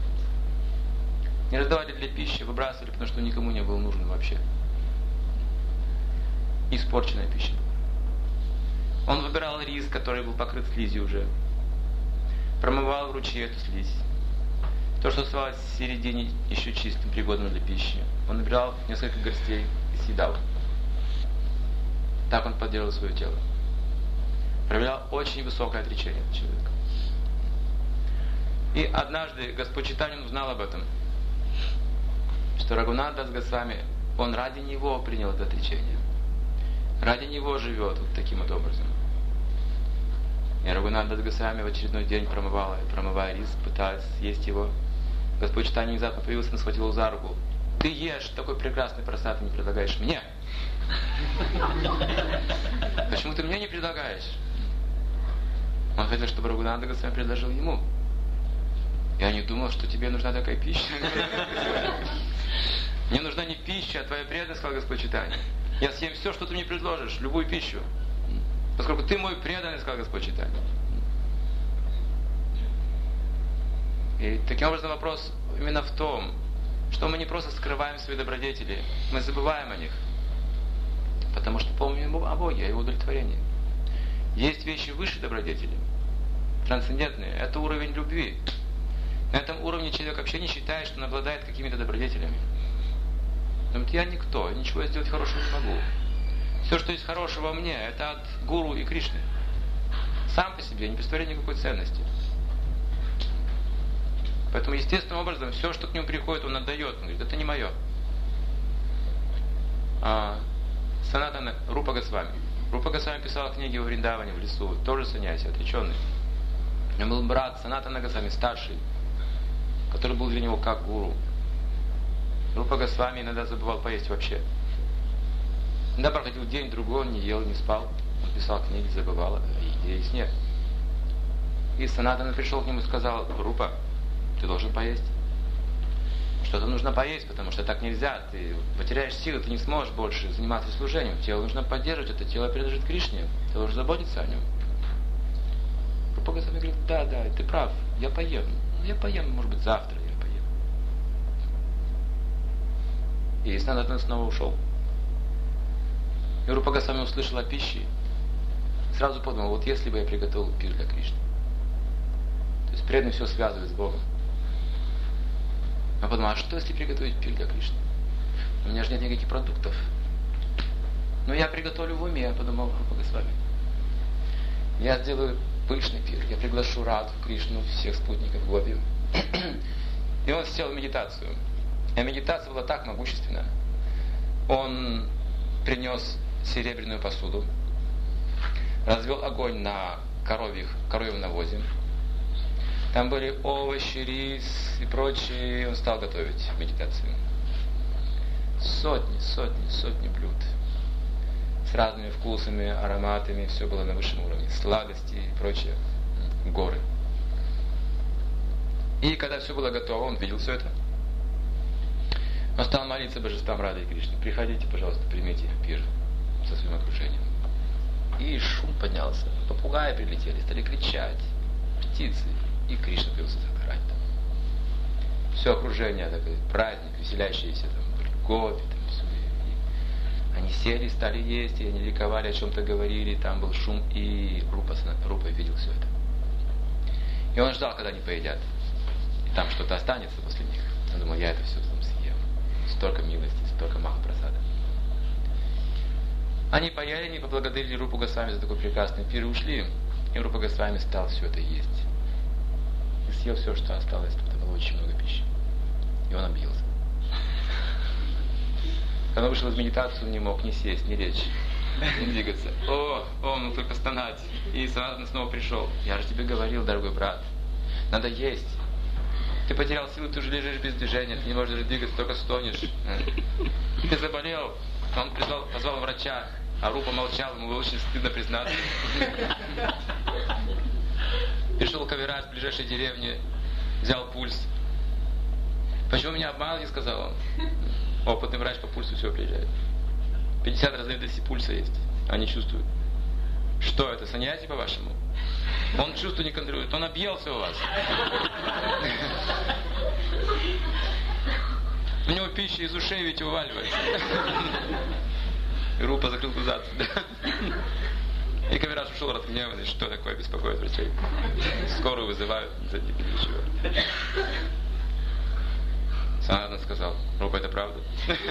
Speaker 1: Не раздавали для пищи, выбрасывали, потому что никому не был нужен вообще. Испорченная пища. Он выбирал рис, который был покрыт слизью уже. Промывал в ручье эту слизь. То, что оставалось в середине, еще чистым, пригодным для пищи. Он набирал несколько горстей и съедал. Так он поддерживал свое тело. Проявлял очень высокое отречение человека. И однажды Господь Чайтанья узнал об этом, что Рагунат Дас Госвами, он ради него принял это отречение. Ради него живет вот таким вот образом. И Рагунат Дас Госвами в очередной день промывал, промывая рис, пытаясь съесть его. Господь Чайтанья внезапно появился, он схватил его за руку. Ты ешь такой прекрасный просад и не предлагаешь мне? Почему ты мне не предлагаешь? Он хотел, чтобы Рагунат Дас Госвами предложил ему. Я не думал, что тебе нужна такая пища. Мне нужна не пища, а твоя преданность, сказал Господь Чайтанья. Я съем все, что ты мне предложишь, любую пищу. Поскольку ты мой преданный, сказал Господь Чайтанья. И таким образом вопрос именно в том, что мы не просто скрываем свои добродетели, мы забываем о них. Потому что помним о Боге, о Его удовлетворении. Есть вещи выше добродетели, трансцендентные. Это уровень любви. На этом уровне уровне человек вообще не считает, что он обладает какими-то добродетелями. Он говорит, я никто, ничего я сделать хорошего не могу. Все, что есть хорошего во мне, это от гуру и Кришны. Сам по себе не представляет никакой ценности. Поэтому естественным образом все, что к нему приходит, он отдает. Он говорит, это не мое. А Санатана Рупа Госвами. Рупа Госвами писал книги о Вриндаване в лесу, тоже саньяси, отреченный. У него был брат Санатана Госвами, старший, который был для него как гуру. Рупа Госвами иногда забывал поесть вообще. Иногда проходил день, другой, он не ел, не спал. Он писал книги, забывал о еде и сне. И Санатана пришел к нему и сказал, Рупа, ты должен поесть. Что-то нужно поесть, потому что так нельзя. Ты потеряешь силы, ты не сможешь больше заниматься служением. Тело нужно поддерживать, это тело принадлежит Кришне. Ты должен заботиться о нем. Рупа Госвами говорит, да, да, ты прав, я поем. Я поем, может быть, завтра я поем. И Санатана снова ушел. И Рупа Госвами услышал о пище. Сразу подумал, вот если бы я приготовил пир для Кришны. То есть преданный все связывает с Богом. Я подумал, а что если приготовить пир для Кришны? У меня же нет никаких продуктов. Но я приготовлю в уме, я подумал Рупа Госвами. Я сделаю пышный пир, я приглашу Радху, Кришну, всех спутников Гопи. И он сел в медитацию. И медитация была так могущественна. Он принес серебряную посуду, развел огонь на коровьих, коровьем навозе. Там были овощи, рис и прочее. И он стал готовить медитацию. Сотни, сотни, сотни блюд. С разными вкусами, ароматами. Все было на высшем уровне. Сладости и прочее. Горы. И когда все было готово, он видел все это. Он стал молиться божествам Рады и Кришны. Приходите, пожалуйста, примите пир со своим окружением. И шум поднялся. Попугаи прилетели, стали кричать. Птицы. И Кришна появился загорать там. Все окружение, такой праздник, веселящиеся там были гопи, там все. И они сели, стали есть, и они ликовали, о чем-то говорили, там был шум, и Рупа, Рупа видел все это. И он ждал, когда они поедят. И там что-то останется после них. Он думал, я это все там съем. Столько милости, столько махапрасада. Они поели, они поблагодарили Рупу Госвами за такой прекрасный пир и ушли. И Рупа Госвами стал все это есть. И съел все, что осталось. Это было очень много пищи. И он объелся. Когда он вышел из медитации, он не мог ни сесть, ни лечь, ни двигаться. О, он мог только стонать. И Санатана снова пришел. Я же тебе говорил, дорогой брат, надо есть. Ты потерял силы, ты уже лежишь без движения, ты не можешь даже двигаться, только стонешь. Ты заболел. Он призвал, позвал врача, а Рупа молчал, ему было очень стыдно признаться. Пришел Кавираж в ближайшей деревне, взял пульс. Почему меня обманывали, сказал он. Опытный врач по пульсу все определяет. пятьдесят разновидностей пульса есть, они чувствуют. Что это, саньяси по-вашему? Он чувство не контролирует, он объелся у вас. У него пища из ушей ведь уваливается. И Рупа закрыл глаза. И Кавираж ушел разгневанный, что такое беспокоит врачей. Скорую вызывают, за них ничего. Санатана сказал, Рупа, это правда?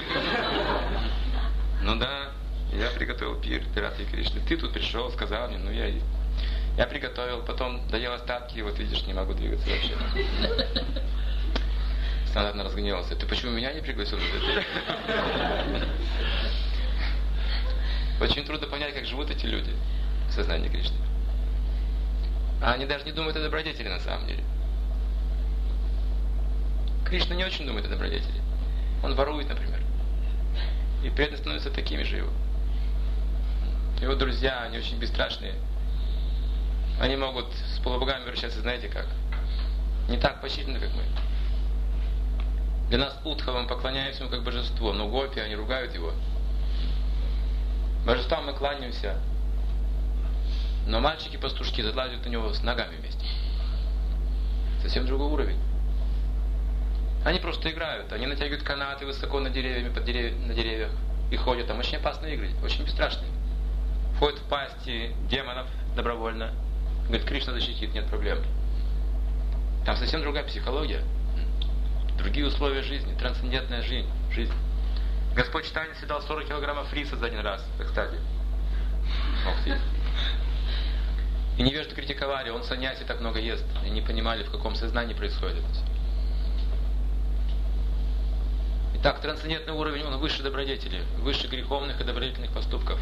Speaker 1: Ну да, я приготовил пир для Рады и Кришны. Ты тут пришел, сказал мне, ну я и... Я приготовил, потом доел остатки, и вот видишь, не могу двигаться вообще. Санатана разгневался. Ты почему меня не пригласил? Очень трудно понять, как живут эти люди в сознании Кришны. А они даже не думают о добродетели на самом деле. Кришна не очень думает о добродетели. Он ворует, например. И преданные становятся такими же его. Его друзья, они очень бесстрашные. Они могут с полубогами вращаться, знаете как? Не так почтительно, как мы. Для нас Удхава, мы поклоняемся ему как божеству, но гопи, они ругают его. Божествам мы кланяемся, но мальчики-пастушки залазят на него с ногами вместе. Совсем другой уровень. Они просто играют, они натягивают канаты высоко над деревьями, под дерев... на деревьях и ходят. Там очень опасные игры, очень бесстрашные. Входят в пасти демонов добровольно. Говорит, Кришна защитит, нет проблем. Там совсем другая психология. другие условия жизни, трансцендентная жизнь. жизнь. Господь Чайтанья съедал сорок килограммов риса за один раз, кстати. Мог съесть. И невежды критиковали, он саньяси так много ест. И не понимали, в каком сознании происходит это. Итак, трансцендентный уровень, он выше добродетели, выше греховных и добродетельных поступков.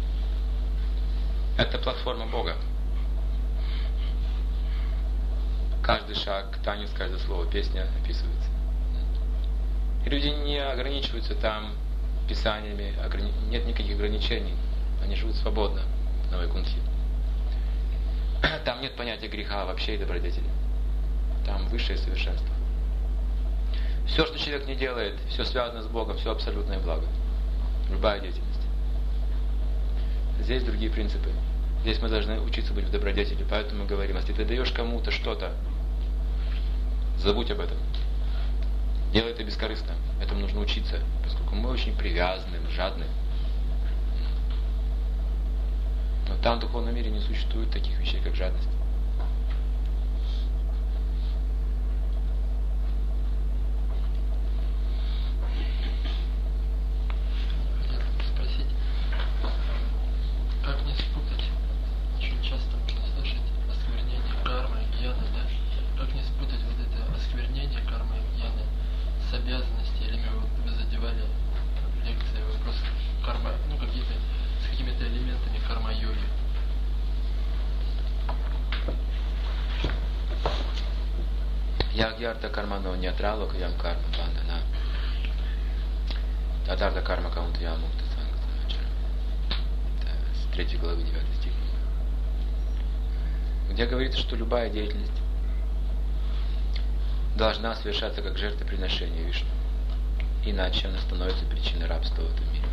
Speaker 1: Это платформа Бога. Каждый шаг, танец, каждое слово, песня описывается. И люди не ограничиваются там писаниями, ограни... нет никаких ограничений. Они живут свободно на Вайкунтхе. Там нет понятия греха вообще и добродетели. Там высшее совершенство. Все, что человек не делает, все связано с Богом, все абсолютное благо. Любая деятельность. Здесь другие принципы. Здесь мы должны учиться быть в добродетели. Поэтому мы говорим, если ты даешь кому-то что-то, забудь об этом. Делай это бескорыстно. Этому нужно учиться, поскольку мы очень привязаны, жадны. Но там в духовном мире не существует таких вещей, как жадность.
Speaker 4: Спросить, как не спутать, очень часто можно слышать осквернение кармы и гьяны, да? Как не спутать вот это осквернение кармы и гьяны с обязанностью, или мы, вот, вы задевали в лекции вопрос карма, ну какие-то, с какими-то элементами карма-йоги.
Speaker 1: Ягьярта кармано нятрало каям карма бандана. Тадарта карма каунта ямукта санкта. С третьей главы девятый стих. Где говорится, что любая деятельность должна совершаться как жертвоприношение Вишну. Иначе она становится причиной рабства в этом мире.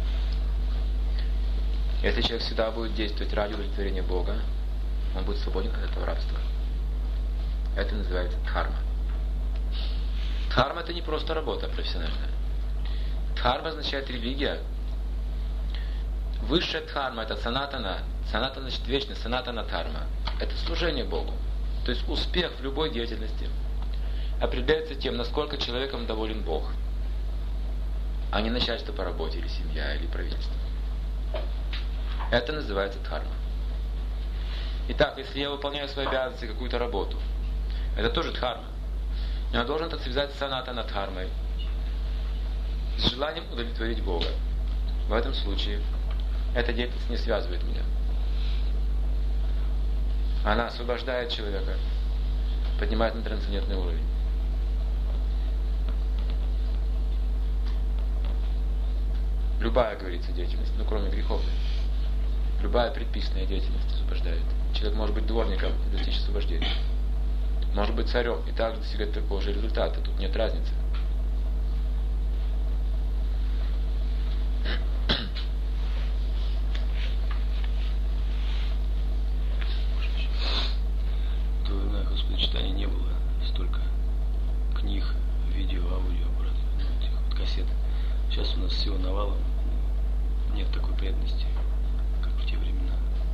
Speaker 1: Если человек всегда будет действовать ради удовлетворения Бога, он будет свободен от этого рабства. Это называется дхарма. Дхарма — это не просто работа профессиональная. Дхарма означает религия. Высшая дхарма — это санатана. Санатана значит вечный, санатана дхарма. Это служение Богу. То есть успех в любой деятельности определяется тем, насколько человеком доволен Бог, а не начальство по работе, или семья, или правительство. Это называется дхарма. Итак, если я выполняю свои обязанности, какую-то работу, это тоже дхарма. Но я должен это связать с санатана дхармой, с желанием удовлетворить Бога. В этом случае эта деятельность не связывает меня. Она освобождает человека, поднимает на трансцендентный уровень. Любая, говорится, деятельность, ну кроме греховной, любая предписанная деятельность освобождает. Человек может быть дворником и достичь освобождения. Может быть царем и также достигать такого же результата. Тут нет разницы.
Speaker 2: До времена Господа Чайтаньи не было столько книг, видео, аудио, ну, этих вот кассет. Сейчас у нас всего навалом. Нет такой преданности, как в те времена.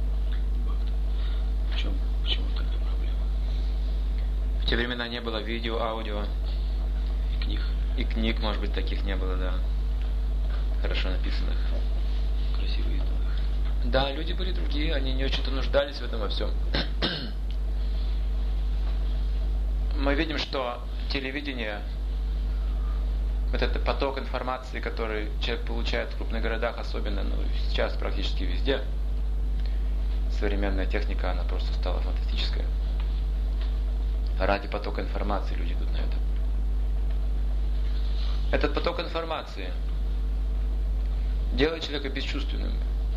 Speaker 2: В чем, почему такая проблема?
Speaker 1: В те времена не было видео, аудио.
Speaker 2: И книг.
Speaker 1: И книг, может быть, таких не было, да. Хорошо написанных.
Speaker 2: Красиво изданных.
Speaker 1: Да, люди были другие, они не очень-то нуждались в этом во всем. Мы видим, что телевидение, вот этот поток информации, который человек получает в крупных городах, особенно, ну, сейчас практически везде, современная техника, она просто стала фантастическая. Ради потока информации люди идут на это. Этот поток информации делает человека бесчувственным.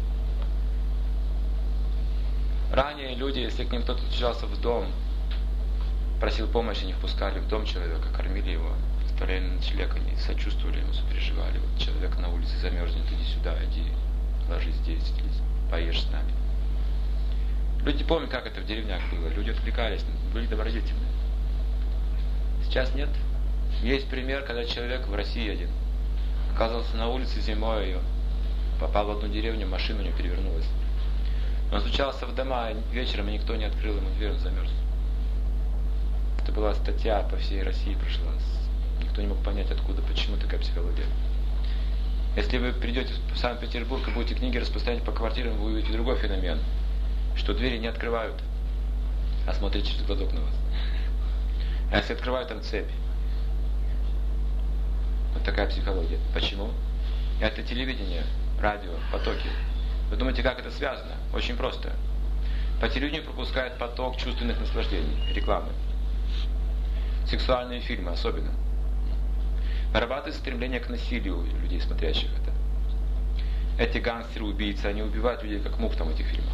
Speaker 1: Ранее люди, если к ним кто-то стучался в дом, просил помощи, не впускали в дом человека, кормили его, оставляли на ночлег, они сочувствовали ему, сопереживали. Вот человек на улице замерзнет, иди сюда, иди, ложись здесь, здесь, поешь с нами. Люди помнят, как это в деревнях было. Люди отвлекались, были добродетельны. Сейчас нет. Есть пример, когда человек в России один оказался на улице зимой, ее попал в одну деревню, машина у него перевернулась. Он стучался в дома, вечером и никто не открыл ему дверь, он замерз. Это была статья по всей России прошла. Никто никто не мог понять, откуда, почему такая психология. Если вы придете в Санкт-Петербург и будете книги распространять по квартирам, вы увидите другой феномен, что двери не открывают, а смотрят через глазок на вас. А если открывают, там цепь. Вот такая психология. Почему? Это телевидение, радио, потоки. Вы думаете, как это связано? Очень просто. По телевидению пропускает поток чувственных наслаждений, рекламы. Сексуальные фильмы особенно. Вырабатывает стремление к насилию людей, смотрящих это. Эти гангстеры, убийцы, они убивают людей как мух там в этих фильмах.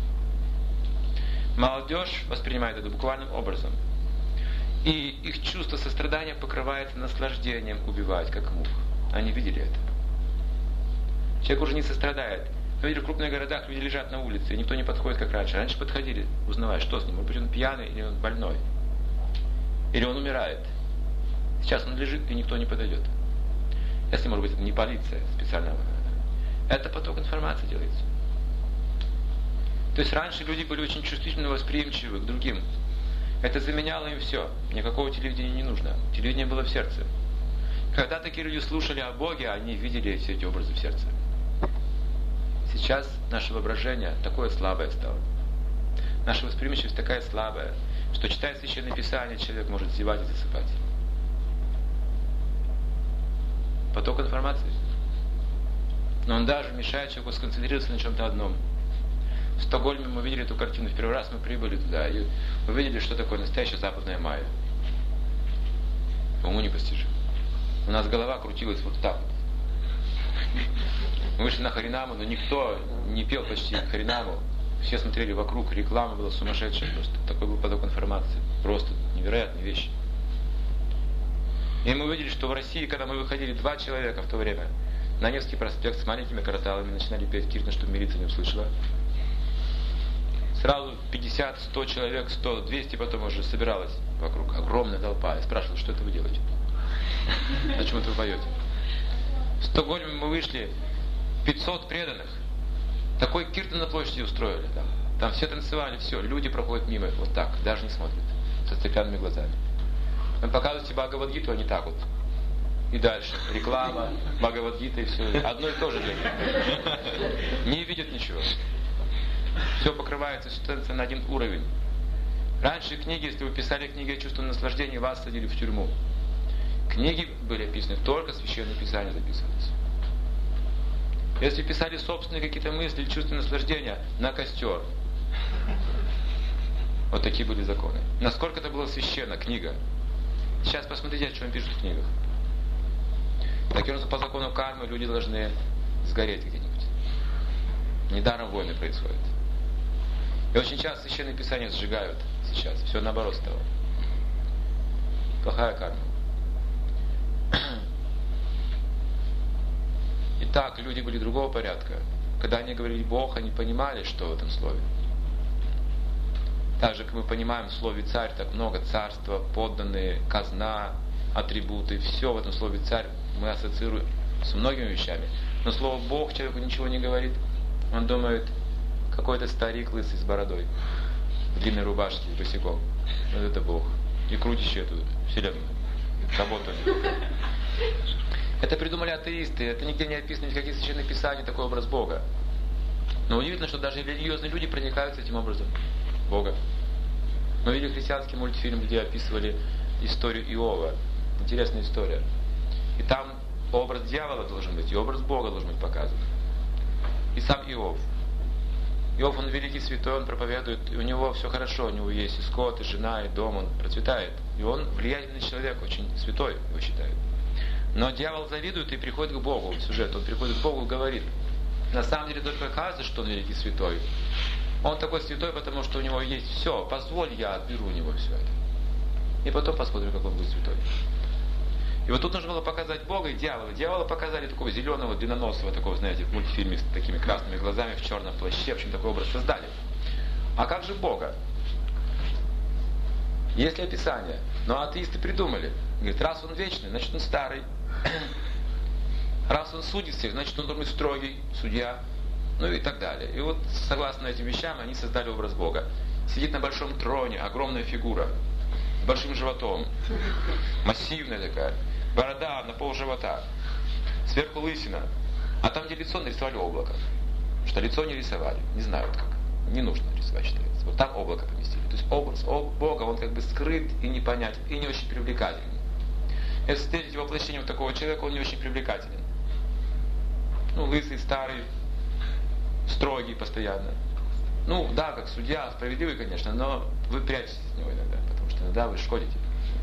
Speaker 1: Молодежь воспринимает это буквальным образом. И их чувство сострадания покрывается наслаждением убивать как мух. Они видели это. Человек уже не сострадает. Мы видели в крупных городах, люди лежат на улице, и никто не подходит, как раньше. Раньше подходили, узнавая, что с ним. Может быть, он пьяный, или он больной. Или он умирает. Сейчас он лежит, и никто не подойдет. Если, может быть, это не полиция специально. Это поток информации делается. То есть раньше люди были очень чувствительно восприимчивы к другим. Это заменяло им все. Никакого телевидения не нужно. Телевидение было в сердце. Когда такие люди слушали о Боге, они видели все эти образы в сердце. Сейчас наше воображение такое слабое стало. Наша восприимчивость такая слабая, что, читая Священное Писание, человек может зевать и засыпать. Поток информации. Но он даже мешает человеку сконцентрироваться на чем-то одном. В Стокгольме мы видели эту картину. В первый раз мы прибыли туда и увидели, что такое настоящая западная майя. Уму непостижимо. У нас голова крутилась вот так вот. Мы вышли на Харинаму, но никто не пел почти Харинаму. Все смотрели вокруг, реклама была сумасшедшая просто. Такой был поток информации. Просто невероятные вещи. И мы увидели, что в России, когда мы выходили, два человека в то время на Невский проспект с маленькими караталами начинали петь киртан, чтобы милиция не услышала. Сразу пятьдесят, сто человек, сто, двести потом уже собиралось вокруг. Огромная толпа. Я спрашивал, что это вы делаете? Зачем это вы поете? В Стокгольме мы вышли, пятьсот преданных. Такой киртан на площади устроили. Там, там все танцевали, все. Люди проходят мимо, вот так, даже не смотрят. Со стеклянными глазами. Вы показываете Бхагавад-гиту, они так вот. И дальше. Реклама, Бхагавад-гита и все. Одно и то же делают. Не видят ничего. Все покрывается на один уровень. Раньше книги, если вы писали книги о чувственном наслаждении, вас садили в тюрьму. Книги были описаны, только Священное Писание записывалось. Если писали собственные какие-то мысли или чувственное наслаждение, на костер. Вот такие были законы. Насколько это было священно, книга. Сейчас посмотрите, о чем пишут в книгах. Таким образом, по закону кармы люди должны сгореть где-нибудь. Недаром войны происходят. И очень часто Священное Писание сжигают сейчас. Все наоборот стало. Плохая карма. Итак, люди были другого порядка. Когда они говорили Бог, они понимали, что в этом слове. Так же, как мы понимаем в слове царь, так много царства, подданные, казна, атрибуты. Все в этом слове царь мы ассоциируем с многими вещами. Но слово Бог человеку ничего не говорит. Он думает, какой-то старик лысый с бородой, в длинной рубашке, босиком. Вот это Бог. И крутящий эту вселенную. Работу. Это придумали атеисты. Это нигде не описано, никаких священных писаний, такой образ Бога. Но удивительно, что даже религиозные люди проникаются этим образом Бога. Мы видели христианский мультфильм, где описывали историю Иова. Интересная история. И там образ дьявола должен быть, и образ Бога должен быть показан. И сам Иов. Иов, он великий святой, он проповедует, и у него все хорошо, у него есть и скот, и жена, и дом, он процветает. И он влиятельный человек, очень святой его считают. Но дьявол завидует и приходит к Богу, сюжет, он приходит к Богу и говорит, на самом деле только оказывается, что он великий святой. Он такой святой, потому что у него есть все, позволь, я отберу у него все это. И потом посмотрим, как он будет святой. И вот тут нужно было показать Бога и дьявола. Дьявола показали такого зеленого, длинноносого, такого, знаете, в мультфильме с такими красными глазами, в черном плаще, в общем, такой образ создали. А как же Бога? Есть ли описание? Но атеисты придумали. Говорит, раз он вечный, значит он старый. Раз он судит всех, значит он должен быть строгий, судья. Ну и так далее. И вот, согласно этим вещам, они создали образ Бога. Сидит на большом троне, огромная фигура, с большим животом, массивная такая. борода на пол живота, сверху лысина, а там, где лицо, нарисовали облако. Что лицо не рисовали, не знают как. Не нужно рисовать, считается. Вот там облако поместили. То есть образ Бога, он как бы скрыт и непонятен, и не очень привлекательный. Если встретить воплощение вот такого человека, он не очень привлекателен. Ну, лысый, старый, строгий постоянно. Ну, да, как судья, справедливый, конечно, но вы прячетесь от него иногда, потому что иногда вы шкодите.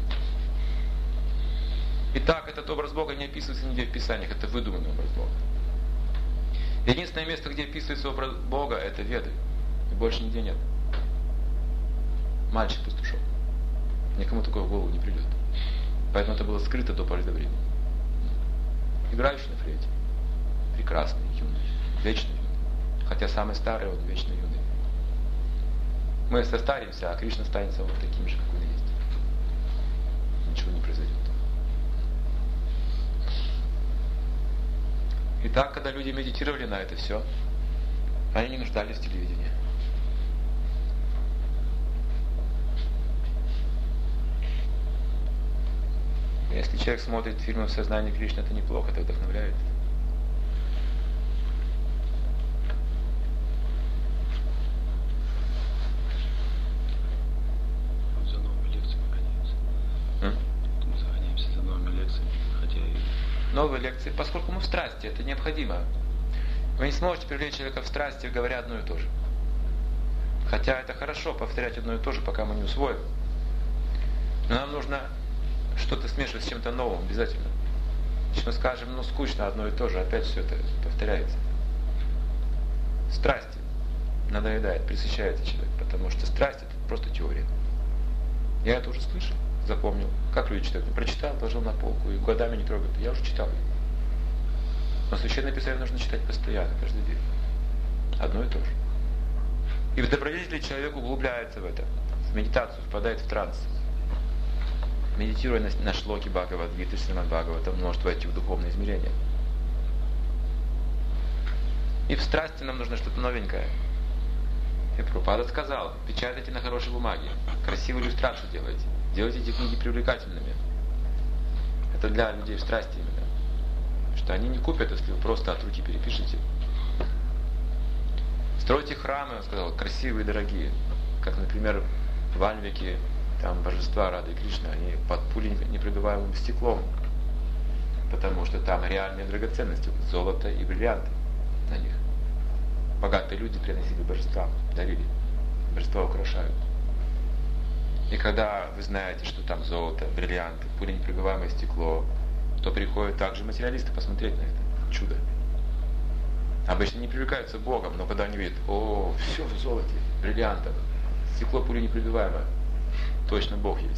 Speaker 1: Итак, этот образ Бога не описывается нигде в Писаниях, это выдуманный образ Бога. Единственное место, где описывается образ Бога, это Веды. И больше нигде нет. Мальчик-пастушок. Никому такое в голову не придет. Поэтому это было скрыто до поры до времени. Играющий на флейте. Прекрасный, юный, вечно юный. Хотя самый старый, он вечно юный. Мы состаримся, а Кришна останется вот таким же, как он есть. Ничего не произойдет. Итак, когда люди медитировали на это все, они не нуждались в телевидении. Если человек смотрит фильмы в сознании Кришны, это неплохо, это вдохновляет.
Speaker 2: За новыми лекциями гоняемся.
Speaker 1: М?
Speaker 2: Мы загоняемся за новыми лекциями, хотя и...
Speaker 1: Новые лекции, поскольку мы в страсти, это необходимо. Вы не сможете привлечь человека в страсти, говоря одно и то же. Хотя это хорошо повторять одно и то же, пока мы не усвоим. Но нам нужно что-то смешивать с чем-то новым обязательно. Если мы скажем, ну скучно одно и то же, опять все это повторяется. Страсти надоедает, пресыщается человек, потому что страсть это просто теория. Я это уже слышал, запомнил. Как люди читают? Прочитал, положил на полку и годами не трогают. Я уже читал. Но Священное Писание нужно читать постоянно, каждый день. Одно и то же. И в добродетели человек углубляется в это, в медитацию, впадает в транс. Медитируя на, на шлоки Бхагавад-гиты, Шримад Бхагаватам, может войти в духовное измерение. И в страсти нам нужно что-то новенькое. И Прабхупада сказал, печатайте на хорошей бумаге, красивую иллюстрацию делайте, делайте эти книги привлекательными. Это для людей в страсти именно. Что они не купят, если вы просто от руки перепишете. Стройте храмы, он сказал, красивые, дорогие. Как, например, в Альвике, там божества Рады и Кришны, они под пулей непробиваемым стеклом. Потому что там реальные драгоценности, золото и бриллианты на них. Богатые люди приносили божествам, дарили. Божества украшают. И когда вы знаете, что там золото, бриллианты, пуленепробиваемое стекло, то приходят также материалисты посмотреть на это чудо. Обычно не привлекаются Богом, но когда они видят, о, все в золоте, бриллиантах, стекло пуленепробиваемое, точно Бог есть.